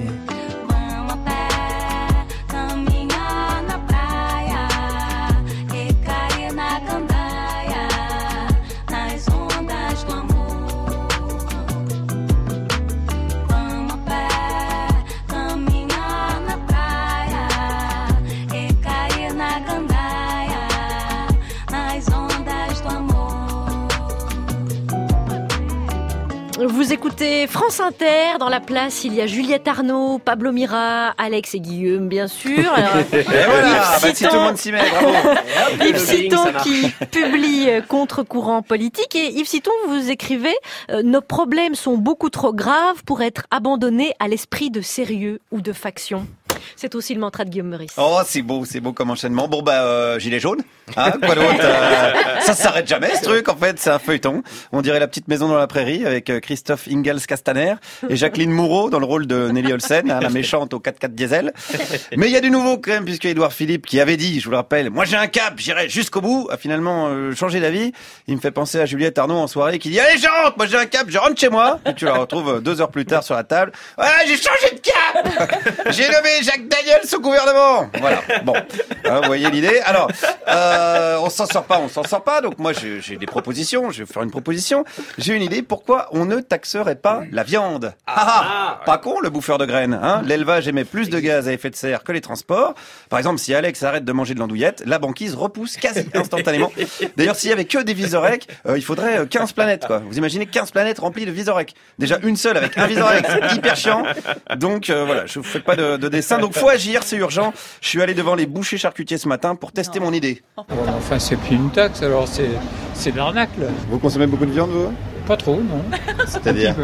Vous écoutez France Inter, dans la place il y a Juliette Arnaud, Pablo Mira, Alex et Guillaume bien sûr. Alors, et voilà, bah, si tout le monde s'y met, bravo. Yves Citon qui publie Contre-courant politique, et Yves Citon vous écrivez nos problèmes sont beaucoup trop graves pour être abandonnés à l'esprit de sérieux ou de faction. C'est aussi le mantra de Guillaume Meurice. Oh, c'est beau comme enchaînement. Bon, gilet jaune. Hein, quoi d'autre ça s'arrête jamais, ce truc, en fait. C'est un feuilleton. On dirait La petite maison dans la prairie avec Christophe Ingalls-Castaner et Jacqueline Moureau dans le rôle de Nelly Olsen, hein, la méchante au 4x4 diesel. Mais il y a du nouveau, quand même, puisque Édouard Philippe, qui avait dit, je vous le rappelle, moi j'ai un cap, j'irai jusqu'au bout, a finalement changé d'avis. Il me fait penser à Juliette Arnaud en soirée qui dit, allez, je rentre, moi j'ai un cap, je rentre chez moi. Et tu la retrouves 2 heures plus tard sur la table. Ouais, j'ai changé de cap! J'ai nommé Jacques Daniel sous gouvernement. Voilà. Bon. Hein, vous voyez l'idée. Alors, on s'en sort pas. Donc moi, j'ai des propositions. Je vais faire une proposition. J'ai une idée. Pourquoi on ne taxerait pas la viande? Pas con, le bouffeur de graines. Hein. L'élevage émet plus de gaz à effet de serre que les transports. Par exemple, si Alex arrête de manger de l'andouillette, la banquise repousse quasi instantanément. D'ailleurs, s'il y avait que des visoreks, il faudrait 15 planètes, quoi. Vous imaginez 15 planètes remplies de visoreks. Déjà une seule avec un visorek, c'est hyper chiant. Donc voilà, je vous fais pas de dessin. Donc faut agir, c'est urgent. Je suis allé devant les bouchers charcutiers ce matin pour tester mon idée. Enfin, c'est plus une taxe, alors c'est de l'arnaque, là. Vous consommez beaucoup de viande, vous? Pas trop, non. C'est-à-dire?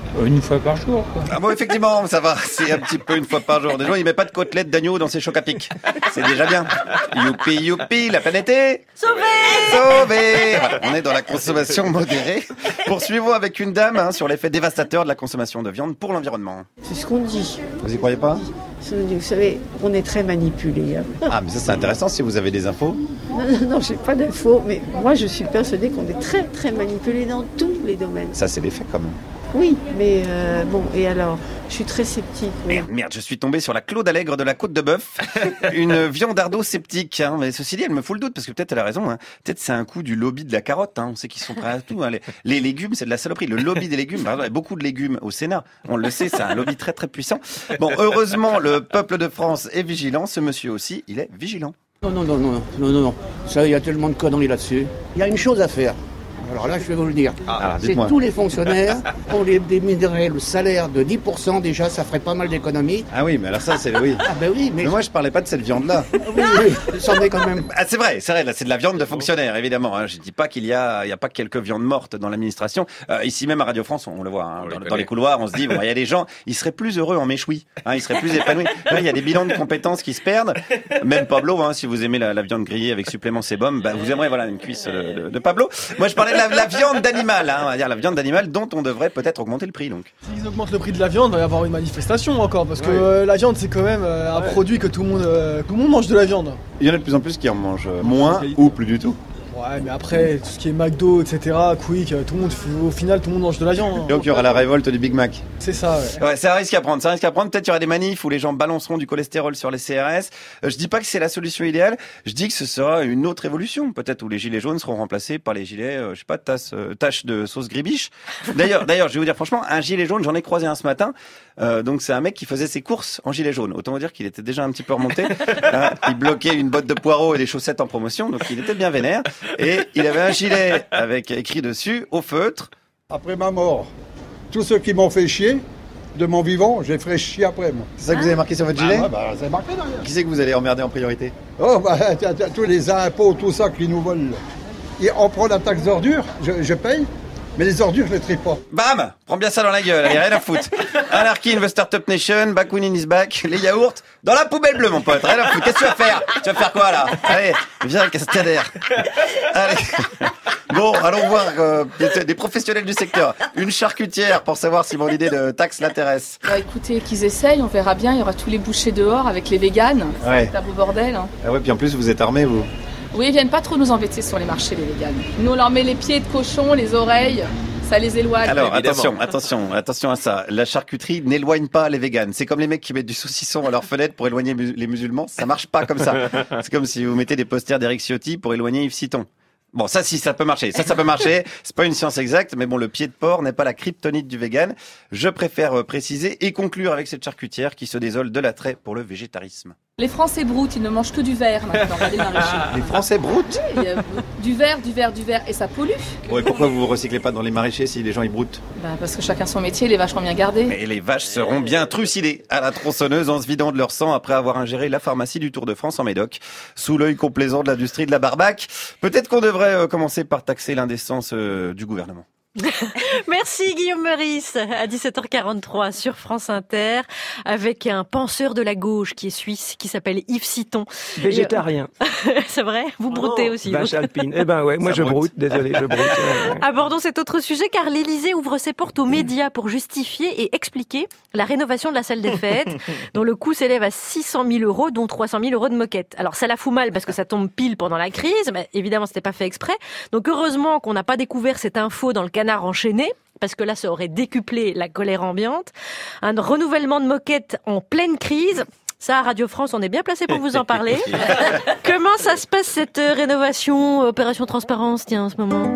Une fois par jour, quoi. Ah bon, effectivement, ça va. C'est un petit peu une fois par jour. Des gens, ils mettent pas de côtelettes d'agneau dans ses chocs à pic. C'est déjà bien. Youpi, youpi, la planète est sauvée. Voilà, on est dans la consommation modérée. Poursuivons avec une dame sur l'effet dévastateur de la consommation de viande pour l'environnement. C'est ce qu'on dit. Vous y croyez pas? Vous savez, on est très manipulé. Ah, mais ça c'est intéressant si vous avez des infos. Non, j'ai pas d'infos, mais moi je suis persuadée qu'on est très très manipulé dans tous les domaines. Ça c'est l'effet quand même. Oui, mais bon, et alors, je suis très sceptique. Oui. Merde, je suis tombé sur la Claude Allègre de la Côte de Bœuf, une viandardo sceptique. Mais ceci dit, elle me fout le doute, parce que peut-être elle a raison. Peut-être c'est un coup du lobby de la carotte. On sait qu'ils sont prêts à tout. Les légumes, c'est de la saloperie. Le lobby des légumes, par exemple, il y a beaucoup de légumes au Sénat. On le sait, c'est un lobby très très puissant. Bon, heureusement, le peuple de France est vigilant. Ce monsieur aussi, il est vigilant. Non. Ça, il y a tellement de conneries là-dessus. Il y a une chose à faire. Alors là, je vais vous le dire. C'est tous les fonctionnaires, on les diminuerait le salaire de 10%, déjà, ça ferait pas mal d'économies. Ah oui, mais alors ça, c'est oui. Ah ben oui, mais moi, je parlais pas de cette viande-là. Oui, c'en est quand même. Ah, c'est vrai, là, c'est de la viande de fonctionnaires, évidemment. Je dis pas qu'il y a pas quelques viandes mortes dans l'administration. Ici même à Radio France, on le voit, dans les couloirs, on se dit, bon, il y a des gens, ils seraient plus heureux en méchoui, ils seraient plus épanouis. Là, il y a des bilans de compétences qui se perdent. Même Pablo, si vous aimez la viande grillée avec supplément sébum, vous aimerez, une cuisse de Pablo. Moi, je parlais de la viande d'animal, on va dire la viande d'animal dont on devrait peut-être augmenter le prix, donc. S'ils augmentent le prix de la viande, il va y avoir une manifestation encore, parce que la viande, c'est quand même un produit que tout le monde mange de la viande. Il y en a de plus en plus qui en mangent moins ou plus du tout. Ouais, mais après, tout ce qui est McDo, etc., Quick, au final, tout le monde mange de la viande. Donc il y aura la révolte du Big Mac. C'est ça, ouais. C'est un risque à prendre, Peut-être il y aura des manifs où les gens balanceront du cholestérol sur les CRS. Je dis pas que c'est la solution idéale, je dis que ce sera une autre évolution. Peut-être où les gilets jaunes seront remplacés par les gilets, taches de sauce gribiche. D'ailleurs, je vais vous dire franchement, un gilet jaune, j'en ai croisé un ce matin. Donc c'est un mec qui faisait ses courses en gilet jaune. Autant vous dire qu'il était déjà un petit peu remonté. Il bloquait une botte de poireaux et des chaussettes en promotion, donc il était bien vénère. Et il avait un gilet avec écrit dessus, au feutre. Après ma mort, tous ceux qui m'ont fait chier, de mon vivant, j'ai fait chier après moi. C'est ça que vous avez marqué sur votre gilet? C'est marqué derrière. Qui c'est que vous allez emmerder en priorité? Tous les impôts, tout ça qui nous volent. Et on prend la taxe d'ordures, je paye. Mais les ordures, je les trie pas. Bam! Prends bien ça dans la gueule, allez, rien à foutre. Anarchy in the Startup Nation, Bakunin is back, les yaourts, dans la poubelle bleue, mon pote, rien à foutre. Qu'est-ce que tu vas faire? Tu vas faire quoi, là? Allez, viens, Castaner. Allez. Bon, allons voir des professionnels du secteur. Une charcutière pour savoir si mon idée de taxe l'intéresse. Écoutez, qu'ils essayent, on verra bien. Il y aura tous les bouchers dehors avec les véganes. Ouais. C'est un beau bordel. Ah ouais, puis en plus, vous êtes armés, vous. Oui, ils viennent pas trop nous embêter sur les marchés, les véganes. Nous, on leur met les pieds de cochon, les oreilles, ça les éloigne. Alors, attention à ça. La charcuterie n'éloigne pas les véganes. C'est comme les mecs qui mettent du saucisson à leur fenêtre pour éloigner les musulmans. Ça marche pas comme ça. C'est comme si vous mettez des posters d'Éric Ciotti pour éloigner Yves Citon. Bon, ça, si, ça peut marcher. Ça peut marcher. C'est pas une science exacte, mais bon, le pied de porc n'est pas la kryptonite du vegan. Je préfère préciser et conclure avec cette charcutière qui se désole de l'attrait pour le végétarisme. Les Français broutent, ils ne mangent que du verre maintenant, regardez le maraîcher. Les Français broutent? Oui, du verre, et ça pollue. Bon, et pourquoi vous recyclez pas dans les maraîchers si les gens y broutent? Parce que chacun son métier, les vaches sont bien gardées. Mais les vaches seront bien trucidées à la tronçonneuse en se vidant de leur sang après avoir ingéré la pharmacie du Tour de France en Médoc, sous l'œil complaisant de l'industrie de la barbaque. Peut-être qu'on devrait commencer par taxer l'indécence du gouvernement. Merci Guillaume Meurice à 17h43 sur France Inter avec un penseur de la gauche qui est suisse qui s'appelle Yves Citon. Végétarien. C'est vrai? Vous broutez aussi. Vache alpine. Eh ben ouais, moi je broute, désolé, je broute. Abordons cet autre sujet car l'Élysée ouvre ses portes aux médias pour justifier et expliquer la rénovation de la salle des fêtes dont le coût s'élève à 600 000 €, dont 300 000 € de moquette. Alors ça la fout mal parce que ça tombe pile pendant la crise, mais évidemment c'était pas fait exprès. Donc heureusement qu'on n'a pas découvert cette info dans le Canard enchaîné, parce que là, ça aurait décuplé la colère ambiante. Un renouvellement de moquette en pleine crise. Ça, à Radio France, on est bien placé pour vous en parler. Comment ça se passe, cette rénovation, opération transparence, tiens, en ce moment?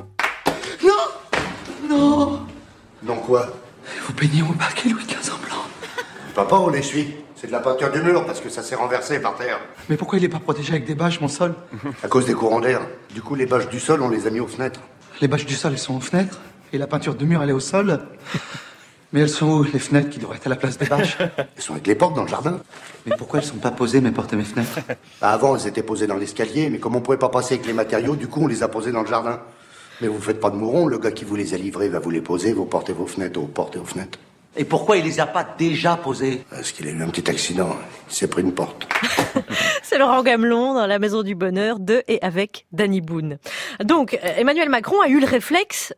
Non. Non quoi? Vous peignez mon parquet Louis XV en blanc. Papa, on l'essuie. C'est de la peinture du mur parce que ça s'est renversé par terre. Mais pourquoi il est pas protégé avec des bâches, mon sol? À cause des courants d'air. Du coup, les bâches du sol, on les a mis aux fenêtres. Les bâches du sol, elles sont aux fenêtres. Et la peinture de mur, elle est au sol. Mais elles sont où, les fenêtres qui devraient être à la place des bâches? Elles sont avec les portes dans le jardin. Mais pourquoi elles sont pas posées, mes portes et mes fenêtres? Avant, elles étaient posées dans l'escalier, mais comme on pouvait pas passer avec les matériaux, du coup, on les a posées dans le jardin. Mais vous faites pas de mourons, le gars qui vous les a livrés va vous les poser, vous portez vos fenêtres, vous portez vos fenêtres. Et pourquoi il les a pas déjà posés? Parce qu'il a eu un petit accident, il s'est pris une porte. C'est Laurent Gamelon dans La Maison du Bonheur de et avec Danny Boone. Donc Emmanuel Macron a eu le réflexe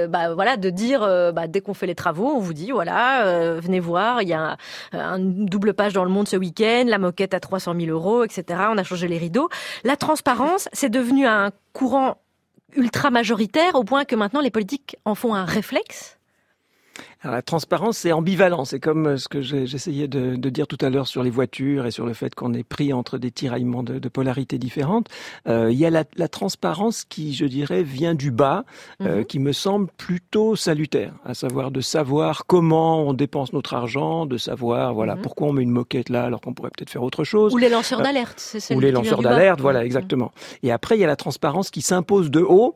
de dire dès qu'on fait les travaux, on vous dit venez voir, il y a une double page dans Le Monde ce week-end, la moquette à 300 000 €, etc. On a changé les rideaux. La transparence, c'est devenu un courant ultra majoritaire au point que maintenant les politiques en font un réflexe. Alors, la transparence, c'est ambivalent. C'est comme ce que j'essayais de dire tout à l'heure sur les voitures et sur le fait qu'on est pris entre des tiraillements de polarités différentes. Il y a la transparence qui, je dirais, vient du bas, qui me semble plutôt salutaire. À savoir de savoir comment on dépense notre argent, de savoir pourquoi on met une moquette là alors qu'on pourrait peut-être faire autre chose. Ou les lanceurs d'alerte. Ou les lanceurs d'alerte, voilà, exactement. Et après, il y a la transparence qui s'impose de haut.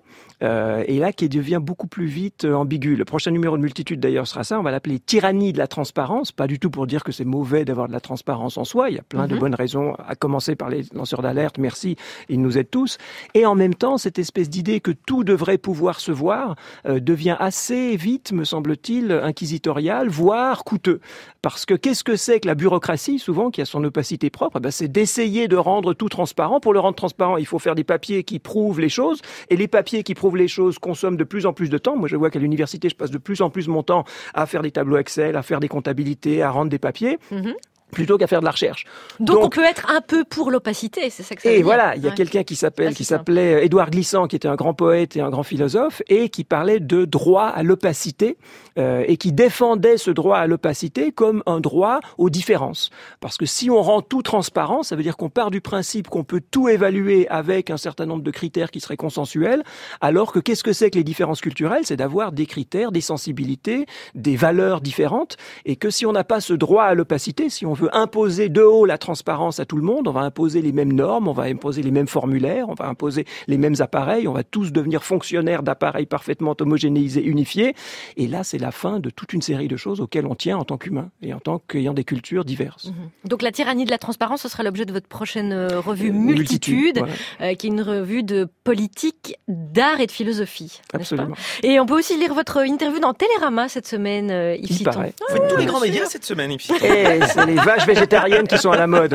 Et là, qui devient beaucoup plus vite ambigu. Le prochain numéro de Multitude, d'ailleurs, sera ça. On va l'appeler tyrannie de la transparence. Pas du tout pour dire que c'est mauvais d'avoir de la transparence en soi. Il y a plein de bonnes raisons, à commencer par les lanceurs d'alerte. Merci, ils nous aident tous. Et en même temps, cette espèce d'idée que tout devrait pouvoir se voir devient assez vite, me semble-t-il, inquisitorial, voire coûteux. Parce que qu'est-ce que c'est que la bureaucratie, souvent, qui a son opacité propre? C'est d'essayer de rendre tout transparent. Pour le rendre transparent, il faut faire des papiers qui prouvent les choses. Et les papiers qui prouvent les choses consomment de plus en plus de temps. Moi, je vois qu'à l'université, je passe de plus en plus mon temps à faire des tableaux Excel, à faire des comptabilités, à rendre des papiers. Plutôt qu'à faire de la recherche. Donc on peut être un peu pour l'opacité, c'est ça que ça veut dire. Et voilà, il y a quelqu'un qui s'appelait Édouard Glissant, qui était un grand poète et un grand philosophe, et qui parlait de droit à l'opacité, et qui défendait ce droit à l'opacité comme un droit aux différences. Parce que si on rend tout transparent, ça veut dire qu'on part du principe qu'on peut tout évaluer avec un certain nombre de critères qui seraient consensuels, alors que qu'est-ce que c'est que les différences culturelles? C'est d'avoir des critères, des sensibilités, des valeurs différentes, et que si on n'a pas ce droit à l'opacité, si on veut imposer de haut la transparence à tout le monde, on va imposer les mêmes normes, on va imposer les mêmes formulaires, on va imposer les mêmes appareils, on va tous devenir fonctionnaires d'appareils parfaitement homogénéisés, unifiés. Et là, c'est la fin de toute une série de choses auxquelles on tient en tant qu'humain et en tant qu'ayant des cultures diverses. Donc la tyrannie de la transparence, ce sera l'objet de votre prochaine revue Multitude, qui est une revue de politique, d'art et de philosophie. Absolument. Et on peut aussi lire votre interview dans Télérama cette semaine, Yves Citon. Vous faites tous les grands médias cette semaine, Yves Citon. C'est les vaches végétariennes qui sont à la mode.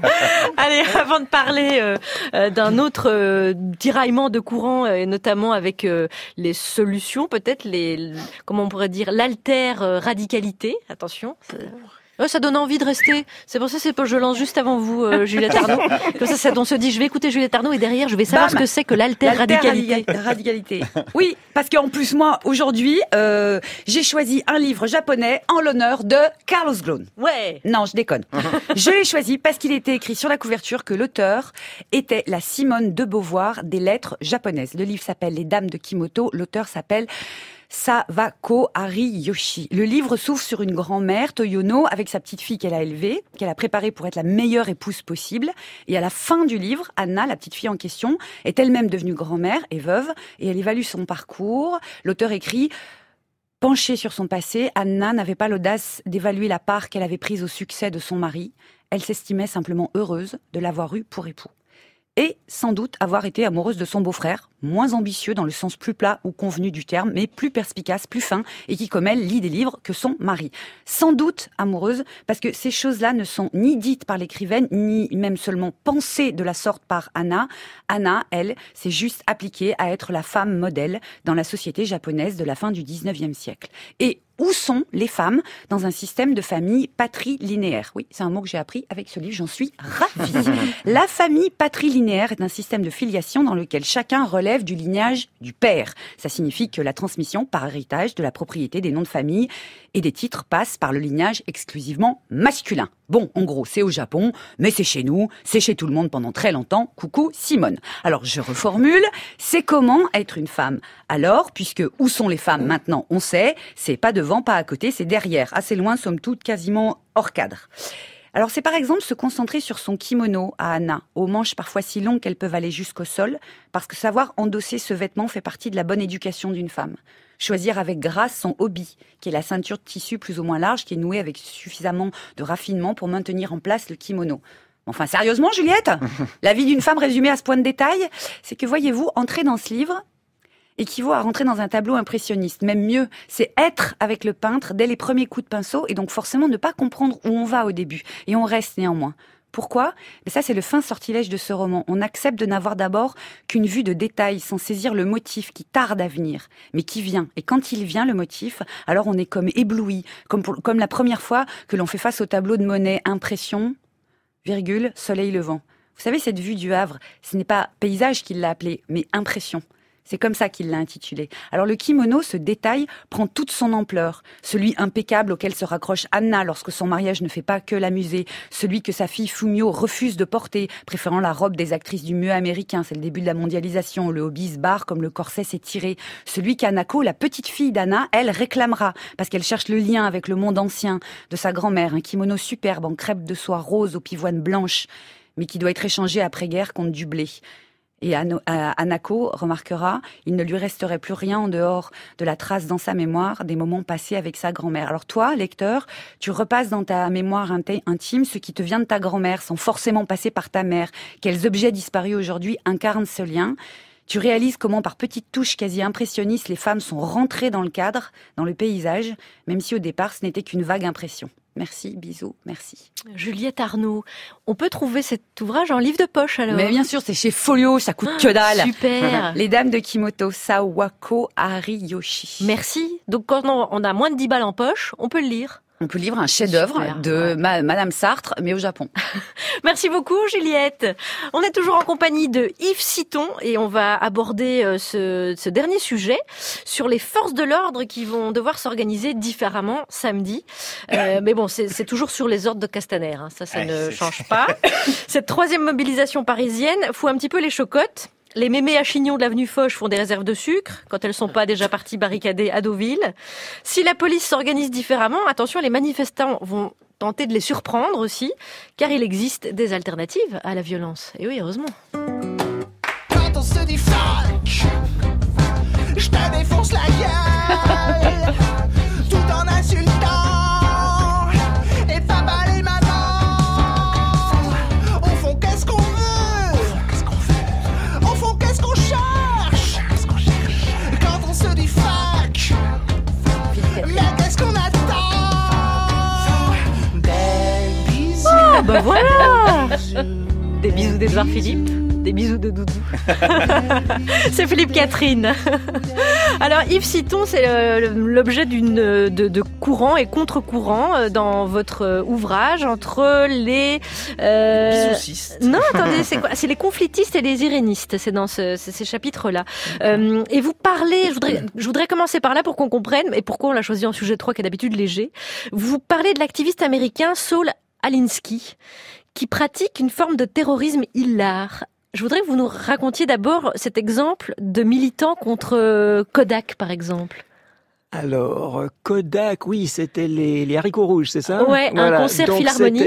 Allez, avant de parler d'un autre tiraillement de courant, et notamment avec les solutions, peut-être comment on pourrait dire, l'alter-radicalité. Attention. Ça donne envie de rester. C'est pour ça que je lance juste avant vous, Juliette Arnaud. Comme ça, on se dit, je vais écouter Juliette Arnaud et derrière, je vais savoir ce que c'est que l'alter-radicalité. Oui, parce qu'en plus, moi, aujourd'hui, j'ai choisi un livre japonais en l'honneur de Carlos Ghosn. Ouais. Non, je déconne. Je l'ai choisi parce qu'il était écrit sur la couverture que l'auteur était la Simone de Beauvoir des lettres japonaises. Le livre s'appelle Les Dames de Kimoto. L'auteur s'appelle Sawako Ariyoshi. Le livre s'ouvre sur une grand-mère, Toyono, avec sa petite fille qu'elle a élevée, qu'elle a préparée pour être la meilleure épouse possible. Et à la fin du livre, Anna, la petite fille en question, est elle-même devenue grand-mère et veuve, et elle évalue son parcours. L'auteur écrit: penchée sur son passé, Anna n'avait pas l'audace d'évaluer la part qu'elle avait prise au succès de son mari. Elle s'estimait simplement heureuse de l'avoir eu pour époux. Et sans doute avoir été amoureuse de son beau-frère, moins ambitieux dans le sens plus plat ou convenu du terme, mais plus perspicace, plus fin, et qui, comme elle, lit des livres que son mari. Sans doute amoureuse, parce que ces choses-là ne sont ni dites par l'écrivaine, ni même seulement pensées de la sorte par Anna. Anna, elle, s'est juste appliquée à être la femme modèle dans la société japonaise de la fin du 19e siècle. Et où sont les femmes dans un système de famille patrilinéaire? Oui, c'est un mot que j'ai appris avec ce livre, j'en suis ravie. La famille patrilinéaire est un système de filiation dans lequel chacun relève du lignage du père. Ça signifie que la transmission par héritage de la propriété des noms de famille et des titres passe par le lignage exclusivement masculin. Bon, en gros, c'est au Japon, mais c'est chez nous, c'est chez tout le monde pendant très longtemps. Coucou Simone. Alors, je reformule, c'est comment être une femme? Alors, puisque où sont les femmes maintenant, on sait, c'est pas devant, pas à côté, c'est derrière, assez loin, somme toute, quasiment hors cadre. Alors, c'est par exemple se concentrer sur son kimono à Anna, aux manches parfois si longues qu'elles peuvent aller jusqu'au sol, parce que savoir endosser ce vêtement fait partie de la bonne éducation d'une femme. Choisir avec grâce son obi, qui est la ceinture de tissu plus ou moins large, qui est nouée avec suffisamment de raffinement pour maintenir en place le kimono. Enfin, sérieusement, Juliette? La vie d'une femme résumée à ce point de détail? C'est que, voyez-vous, entrer dans ce livre, équivaut à rentrer dans un tableau impressionniste. Même mieux, c'est être avec le peintre dès les premiers coups de pinceau et donc forcément ne pas comprendre où on va au début. Et on reste néanmoins. Pourquoi ? Mais ça, c'est le fin sortilège de ce roman. On accepte de n'avoir d'abord qu'une vue de détail, sans saisir le motif qui tarde à venir, mais qui vient. Et quand il vient, le motif, alors on est comme ébloui, comme la première fois que l'on fait face au tableau de Monet. Impression, virgule, soleil levant. Vous savez, cette vue du Havre, ce n'est pas paysage qu'il l'a appelé, mais impression. C'est comme ça qu'il l'a intitulé. Alors le kimono, ce détail, prend toute son ampleur. Celui impeccable auquel se raccroche Anna lorsque son mariage ne fait pas que l'amuser. Celui que sa fille Fumio refuse de porter, préférant la robe des actrices du muet américain. C'est le début de la mondialisation. Le hobby se barre comme le corset s'est tiré. Celui qu'Anako, la petite fille d'Anna, elle réclamera, parce qu'elle cherche le lien avec le monde ancien de sa grand-mère. Un kimono superbe en crêpe de soie rose aux pivoines blanches, mais qui doit être échangé après-guerre contre du blé. Et Anako remarquera, il ne lui resterait plus rien en dehors de la trace dans sa mémoire des moments passés avec sa grand-mère. Alors toi, lecteur, tu repasses dans ta mémoire intime ce qui te vient de ta grand-mère, sans forcément passer par ta mère. Quels objets disparus aujourd'hui incarnent ce lien ? Tu réalises comment, par petites touches quasi impressionnistes, les femmes sont rentrées dans le cadre, dans le paysage, même si au départ, ce n'était qu'une vague impression. Merci, bisous, merci. Juliette Arnaud, on peut trouver cet ouvrage en livre de poche alors ? Mais bien sûr, c'est chez Folio, ça coûte que dalle. Super. Les Dames de Kimoto, Sawako Ariyoshi. Merci. Donc quand on a moins de 10 balles en poche, on peut le lire. On peut lire un chef-d'œuvre de Madame Sartre, mais au Japon. Merci beaucoup, Juliette. On est toujours en compagnie de Yves Citon et on va aborder ce dernier sujet sur les forces de l'ordre qui vont devoir s'organiser différemment samedi. Mais bon, c'est toujours sur les ordres de Castaner, hein. Ça ne change pas. Cette troisième mobilisation parisienne fout un petit peu les chocottes. Les mémés à Chignon de l'avenue Foch font des réserves de sucre quand elles sont pas déjà parties barricader à Deauville. Si la police s'organise différemment, attention, les manifestants vont tenter de les surprendre aussi, car il existe des alternatives à la violence. Et oui, heureusement. Quand on se dit fuck, je te défonce la gueule, tout en insultant, et papa les mamans, au fond qu'est-ce qu'on veut, au fond qu'est-ce qu'on cherche, quand on se dit fuck, mais qu'est-ce qu'on attend, des bisous. Oh, bah voilà. Des bisous d'Edouard Philippe. Des bisous de Doudou. C'est Philippe Catherine. Alors Yves Citon, c'est l'objet de courant et contre-courant dans votre ouvrage entre les bisoucistes. Non, attendez, c'est quoi ? C'est les conflittistes et les irénistes. C'est dans ces chapitres-là. Et vous parlez, je voudrais commencer par là pour qu'on comprenne et pourquoi on l'a choisi en sujet 3 qui est d'habitude léger. Vous parlez de l'activiste américain Saul Alinsky qui pratique une forme de terrorisme hilar. Je voudrais que vous nous racontiez d'abord cet exemple de militants contre Kodak, par exemple. Alors, Kodak, oui, c'était les haricots rouges, c'est ça ? Ouais, voilà. Un concert philharmonique.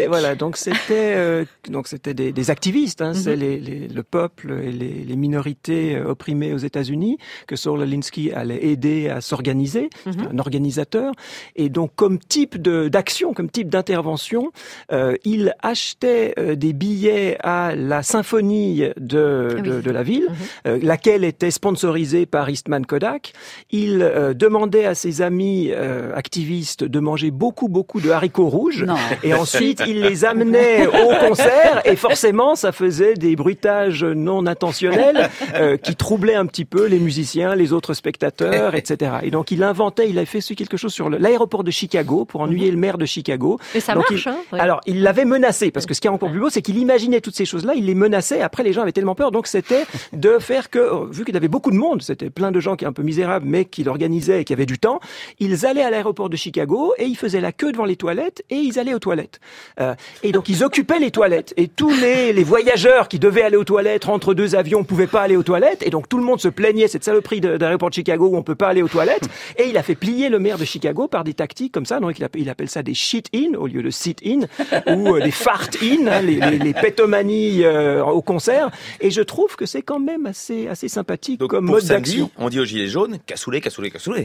Donc c'était des activistes, hein, c'est le peuple et les minorités opprimées aux États-Unis que Saul Alinsky allait aider à s'organiser, un organisateur. Et donc, comme type d'action, comme type d'intervention, il achetait des billets à la symphonie de la ville, laquelle était sponsorisée par Eastman Kodak. Il demandait à ses amis activistes de manger beaucoup de haricots rouges. Non. Et ensuite, il les amenait au concert et forcément, ça faisait des bruitages non intentionnels qui troublaient un petit peu les musiciens, les autres spectateurs, etc. Et donc, il avait fait quelque chose sur l'aéroport de Chicago pour ennuyer le maire de Chicago. Et ça donc, marche, Alors, il l'avait menacé parce que ce qui est encore plus beau, c'est qu'il imaginait toutes ces choses-là, il les menaçait. Après, les gens avaient tellement peur, donc c'était de faire que, vu qu'il y avait beaucoup de monde, c'était plein de gens qui étaient un peu misérables, mais qui l'organisaient et qui avaient du temps, ils allaient à l'aéroport de Chicago et ils faisaient la queue devant les toilettes et ils allaient aux toilettes. Et donc ils occupaient les toilettes et tous les voyageurs qui devaient aller aux toilettes entre deux avions pouvaient pas aller aux toilettes et donc tout le monde se plaignait cette saloperie d'aéroport de Chicago où on peut pas aller aux toilettes et il a fait plier le maire de Chicago par des tactiques comme ça. Donc il appelle ça des shit-in au lieu de sit-in ou des fart-in, hein, les pétomanies au concert et je trouve que c'est quand même assez sympathique. donc, comme pour mode samedi, d'action. on dit aux gilets jaunes cassoulet.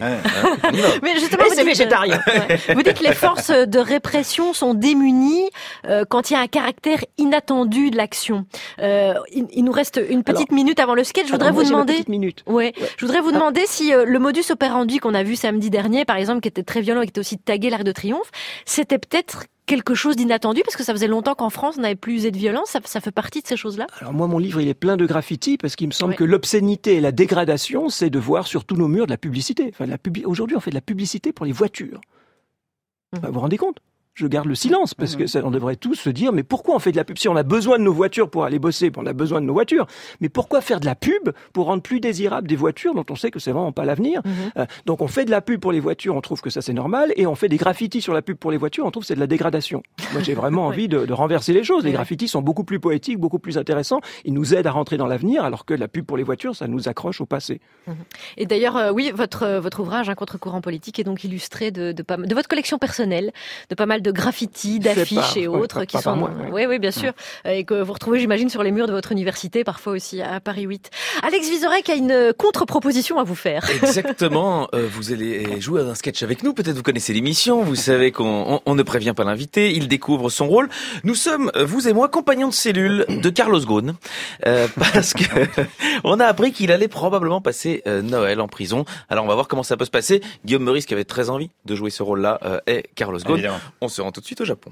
Mais justement, c'est végétarien. Vous dites que les forces de répression sont démunies quand il y a un caractère inattendu de l'action. Il nous reste une petite minute avant le sketch. Je voudrais vous demander. Je voudrais vous demander si le modus operandi qu'on a vu samedi dernier, par exemple, qui était très violent et qui était aussi tagué l'Arc de Triomphe, c'était peut-être quelque chose d'inattendu, parce que ça faisait longtemps qu'en France on n'avait plus usé de violence. Ça fait partie de ces choses-là. Alors moi, mon livre, il est plein de graffitis, parce qu'il me semble que l'obscénité et la dégradation, c'est de voir sur tous nos murs de la publicité. Enfin, aujourd'hui, on fait de la publicité pour les voitures. Vous vous rendez compte ? Je garde le silence, parce que on devrait tous se dire, mais pourquoi on fait de la pub? Si on a besoin de nos voitures pour aller bosser, on a besoin de nos voitures, mais pourquoi faire de la pub pour rendre plus désirables des voitures dont on sait que c'est vraiment pas l'avenir? Donc on fait de la pub pour les voitures, on trouve que ça c'est normal, et on fait des graffitis sur la pub pour les voitures, on trouve que c'est de la dégradation. Moi j'ai vraiment envie de renverser les choses. Les graffitis sont beaucoup plus poétiques, beaucoup plus intéressants, ils nous aident à rentrer dans l'avenir, alors que la pub pour les voitures, ça nous accroche au passé. Et d'ailleurs, oui, votre ouvrage, Un contre-courant politique, est donc illustré de votre collection personnelle, de pas mal de graffitis, d'affiches et autres qui sont... Oui, bien sûr. Et que vous retrouvez, j'imagine, sur les murs de votre université, parfois aussi à Paris 8. Alex Vizorek a une contre-proposition à vous faire. Exactement. Vous allez jouer à un sketch avec nous. Peut-être vous connaissez l'émission. Vous savez qu'on ne prévient pas l'invité. Il découvre son rôle. Nous sommes, vous et moi, compagnons de cellule de Carlos Ghosn. Parce que on a appris qu'il allait probablement passer Noël en prison. Alors on va voir comment ça peut se passer. Guillaume Meurice, qui avait très envie de jouer ce rôle-là, est Carlos Ghosn. On se rend tout de suite au Japon.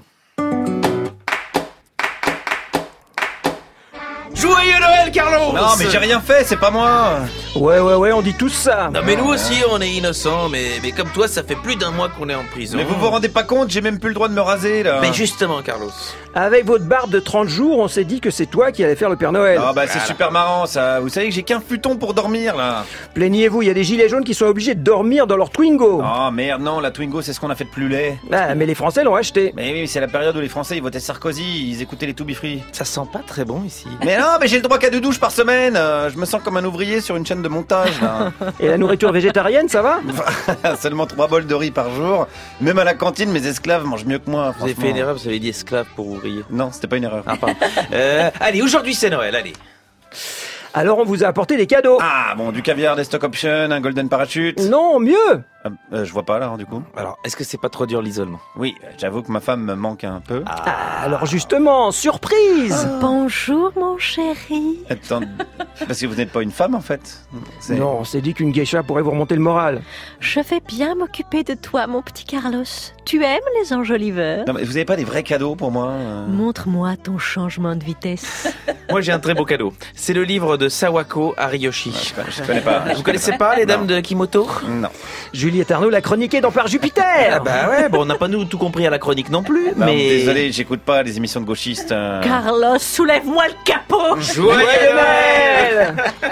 Joyeux Noël, Carlos! Non, mais j'ai rien fait, c'est pas moi! Ouais, on dit tous ça! Non, mais nous aussi, on est innocents, mais comme toi, ça fait plus d'1 mois qu'on est en prison. Mais vous vous rendez pas compte, j'ai même plus le droit de me raser, là! Mais justement, Carlos. Avec votre barbe de 30 jours, on s'est dit que c'est toi qui allais faire le Père Noël. Ah c'est super marrant, ça. Vous savez que j'ai qu'un futon pour dormir, là. Plaignez-vous, il y a des gilets jaunes qui sont obligés de dormir dans leur Twingo. Oh merde, non, la Twingo, c'est ce qu'on a fait de plus laid. Ah, mais les Français l'ont acheté. Mais oui, c'est la période où les Français, ils votaient Sarkozy, ils écoutaient les To Be Free. Ça sent pas très bon, ici. Mais non, mais j'ai le droit qu'à 2 douches par semaine. Je me sens comme un ouvrier sur une chaîne de montage, là. Et la nourriture végétarienne, ça va? Seulement 3 bols de riz par jour. Même à la cantine, mes esclaves mangent mieux que moi. Vous avez fait une erreur, vous avez dit esclave pour ouvrier. Non, c'était pas une erreur. Ah, pardon. Allez, aujourd'hui c'est Noël, allez. Alors on vous a apporté des cadeaux. Ah bon, du caviar, des stock options, un golden parachute. Non, mieux. Je vois pas là, du coup. Alors, est-ce que c'est pas trop dur l'isolement? Oui, j'avoue que ma femme me manque un peu. Alors justement, surprise. Bonjour mon chéri. Attends, parce que vous n'êtes pas une femme en fait. Non, on s'est dit qu'une geisha pourrait vous remonter le moral. Je vais bien m'occuper de toi, mon petit Carlos. Tu aimes les enjoliveurs? Non, mais vous avez pas des vrais cadeaux pour moi? Montre-moi ton changement de vitesse. Moi j'ai un très beau cadeau. C'est le livre de Sawako Ariyoshi. Je connais pas. Vous connaissez pas les dames de Kimoto? Non. Juliette Arnaud l'a chroniqué dans Par Jupiter. Ah bah ouais, bon on n'a pas nous tout compris à la chronique non plus, mais... Désolé, j'écoute pas les émissions de gauchistes. Carlos, soulève-moi le capot. Joyeux Noël.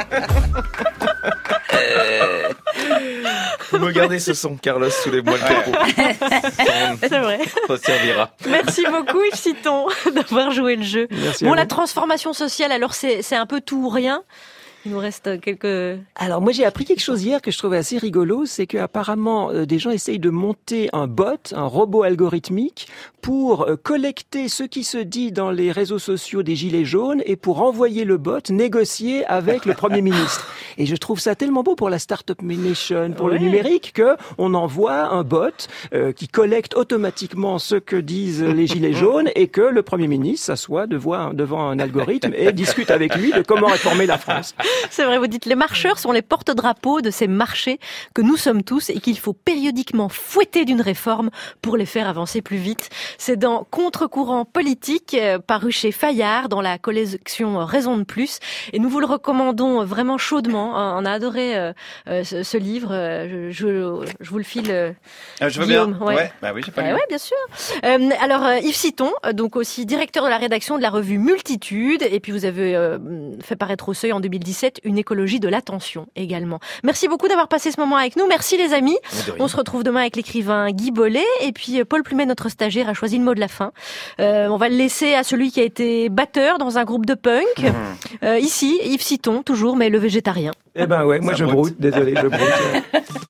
Vous me gardez ce son, Carlos, soulève-moi le capot. C'est vrai. Ça servira. Merci beaucoup Yves Citon d'avoir joué le jeu. Merci bon, la transformation sociale, alors c'est un peu tout ou rien. Il nous reste quelques... Alors moi j'ai appris quelque chose hier que je trouvais assez rigolo, c'est qu'apparemment des gens essayent de monter un bot, un robot algorithmique pour collecter ce qui se dit dans les réseaux sociaux des gilets jaunes et pour envoyer le bot négocier avec le Premier ministre. Et je trouve ça tellement beau pour la Startup Nation, pour le numérique, que on envoie un bot qui collecte automatiquement ce que disent les gilets jaunes et que le Premier ministre s'assoit devant un algorithme et discute avec lui de comment réformer la France. C'est vrai, vous dites les marcheurs sont les porte-drapeaux de ces marchés que nous sommes tous et qu'il faut périodiquement fouetter d'une réforme pour les faire avancer plus vite. C'est dans Contre-courant politique, paru chez Fayard dans la collection Raison de plus. Et nous vous le recommandons vraiment chaudement. On a adoré ce livre. Je vous le file. Je veux Guillaume. bien. Ouais. Bah oui, j'ai pas lu. Ouais, bien sûr. Alors Yves Citon, donc aussi directeur de la rédaction de la revue Multitude. Et puis vous avez fait paraître au Seuil en 2017 une écologie de l'attention également. Merci beaucoup d'avoir passé ce moment avec nous. Merci les amis. On se retrouve demain avec l'écrivain Guy Bollet. Et puis Paul Plumet, notre stagiaire, a choisi le mot de la fin. On va le laisser à celui qui a été batteur dans un groupe de punk. Ici, Yves Citon, toujours, mais le végétarien. Eh ben ouais, moi je broute. Désolé, je broute.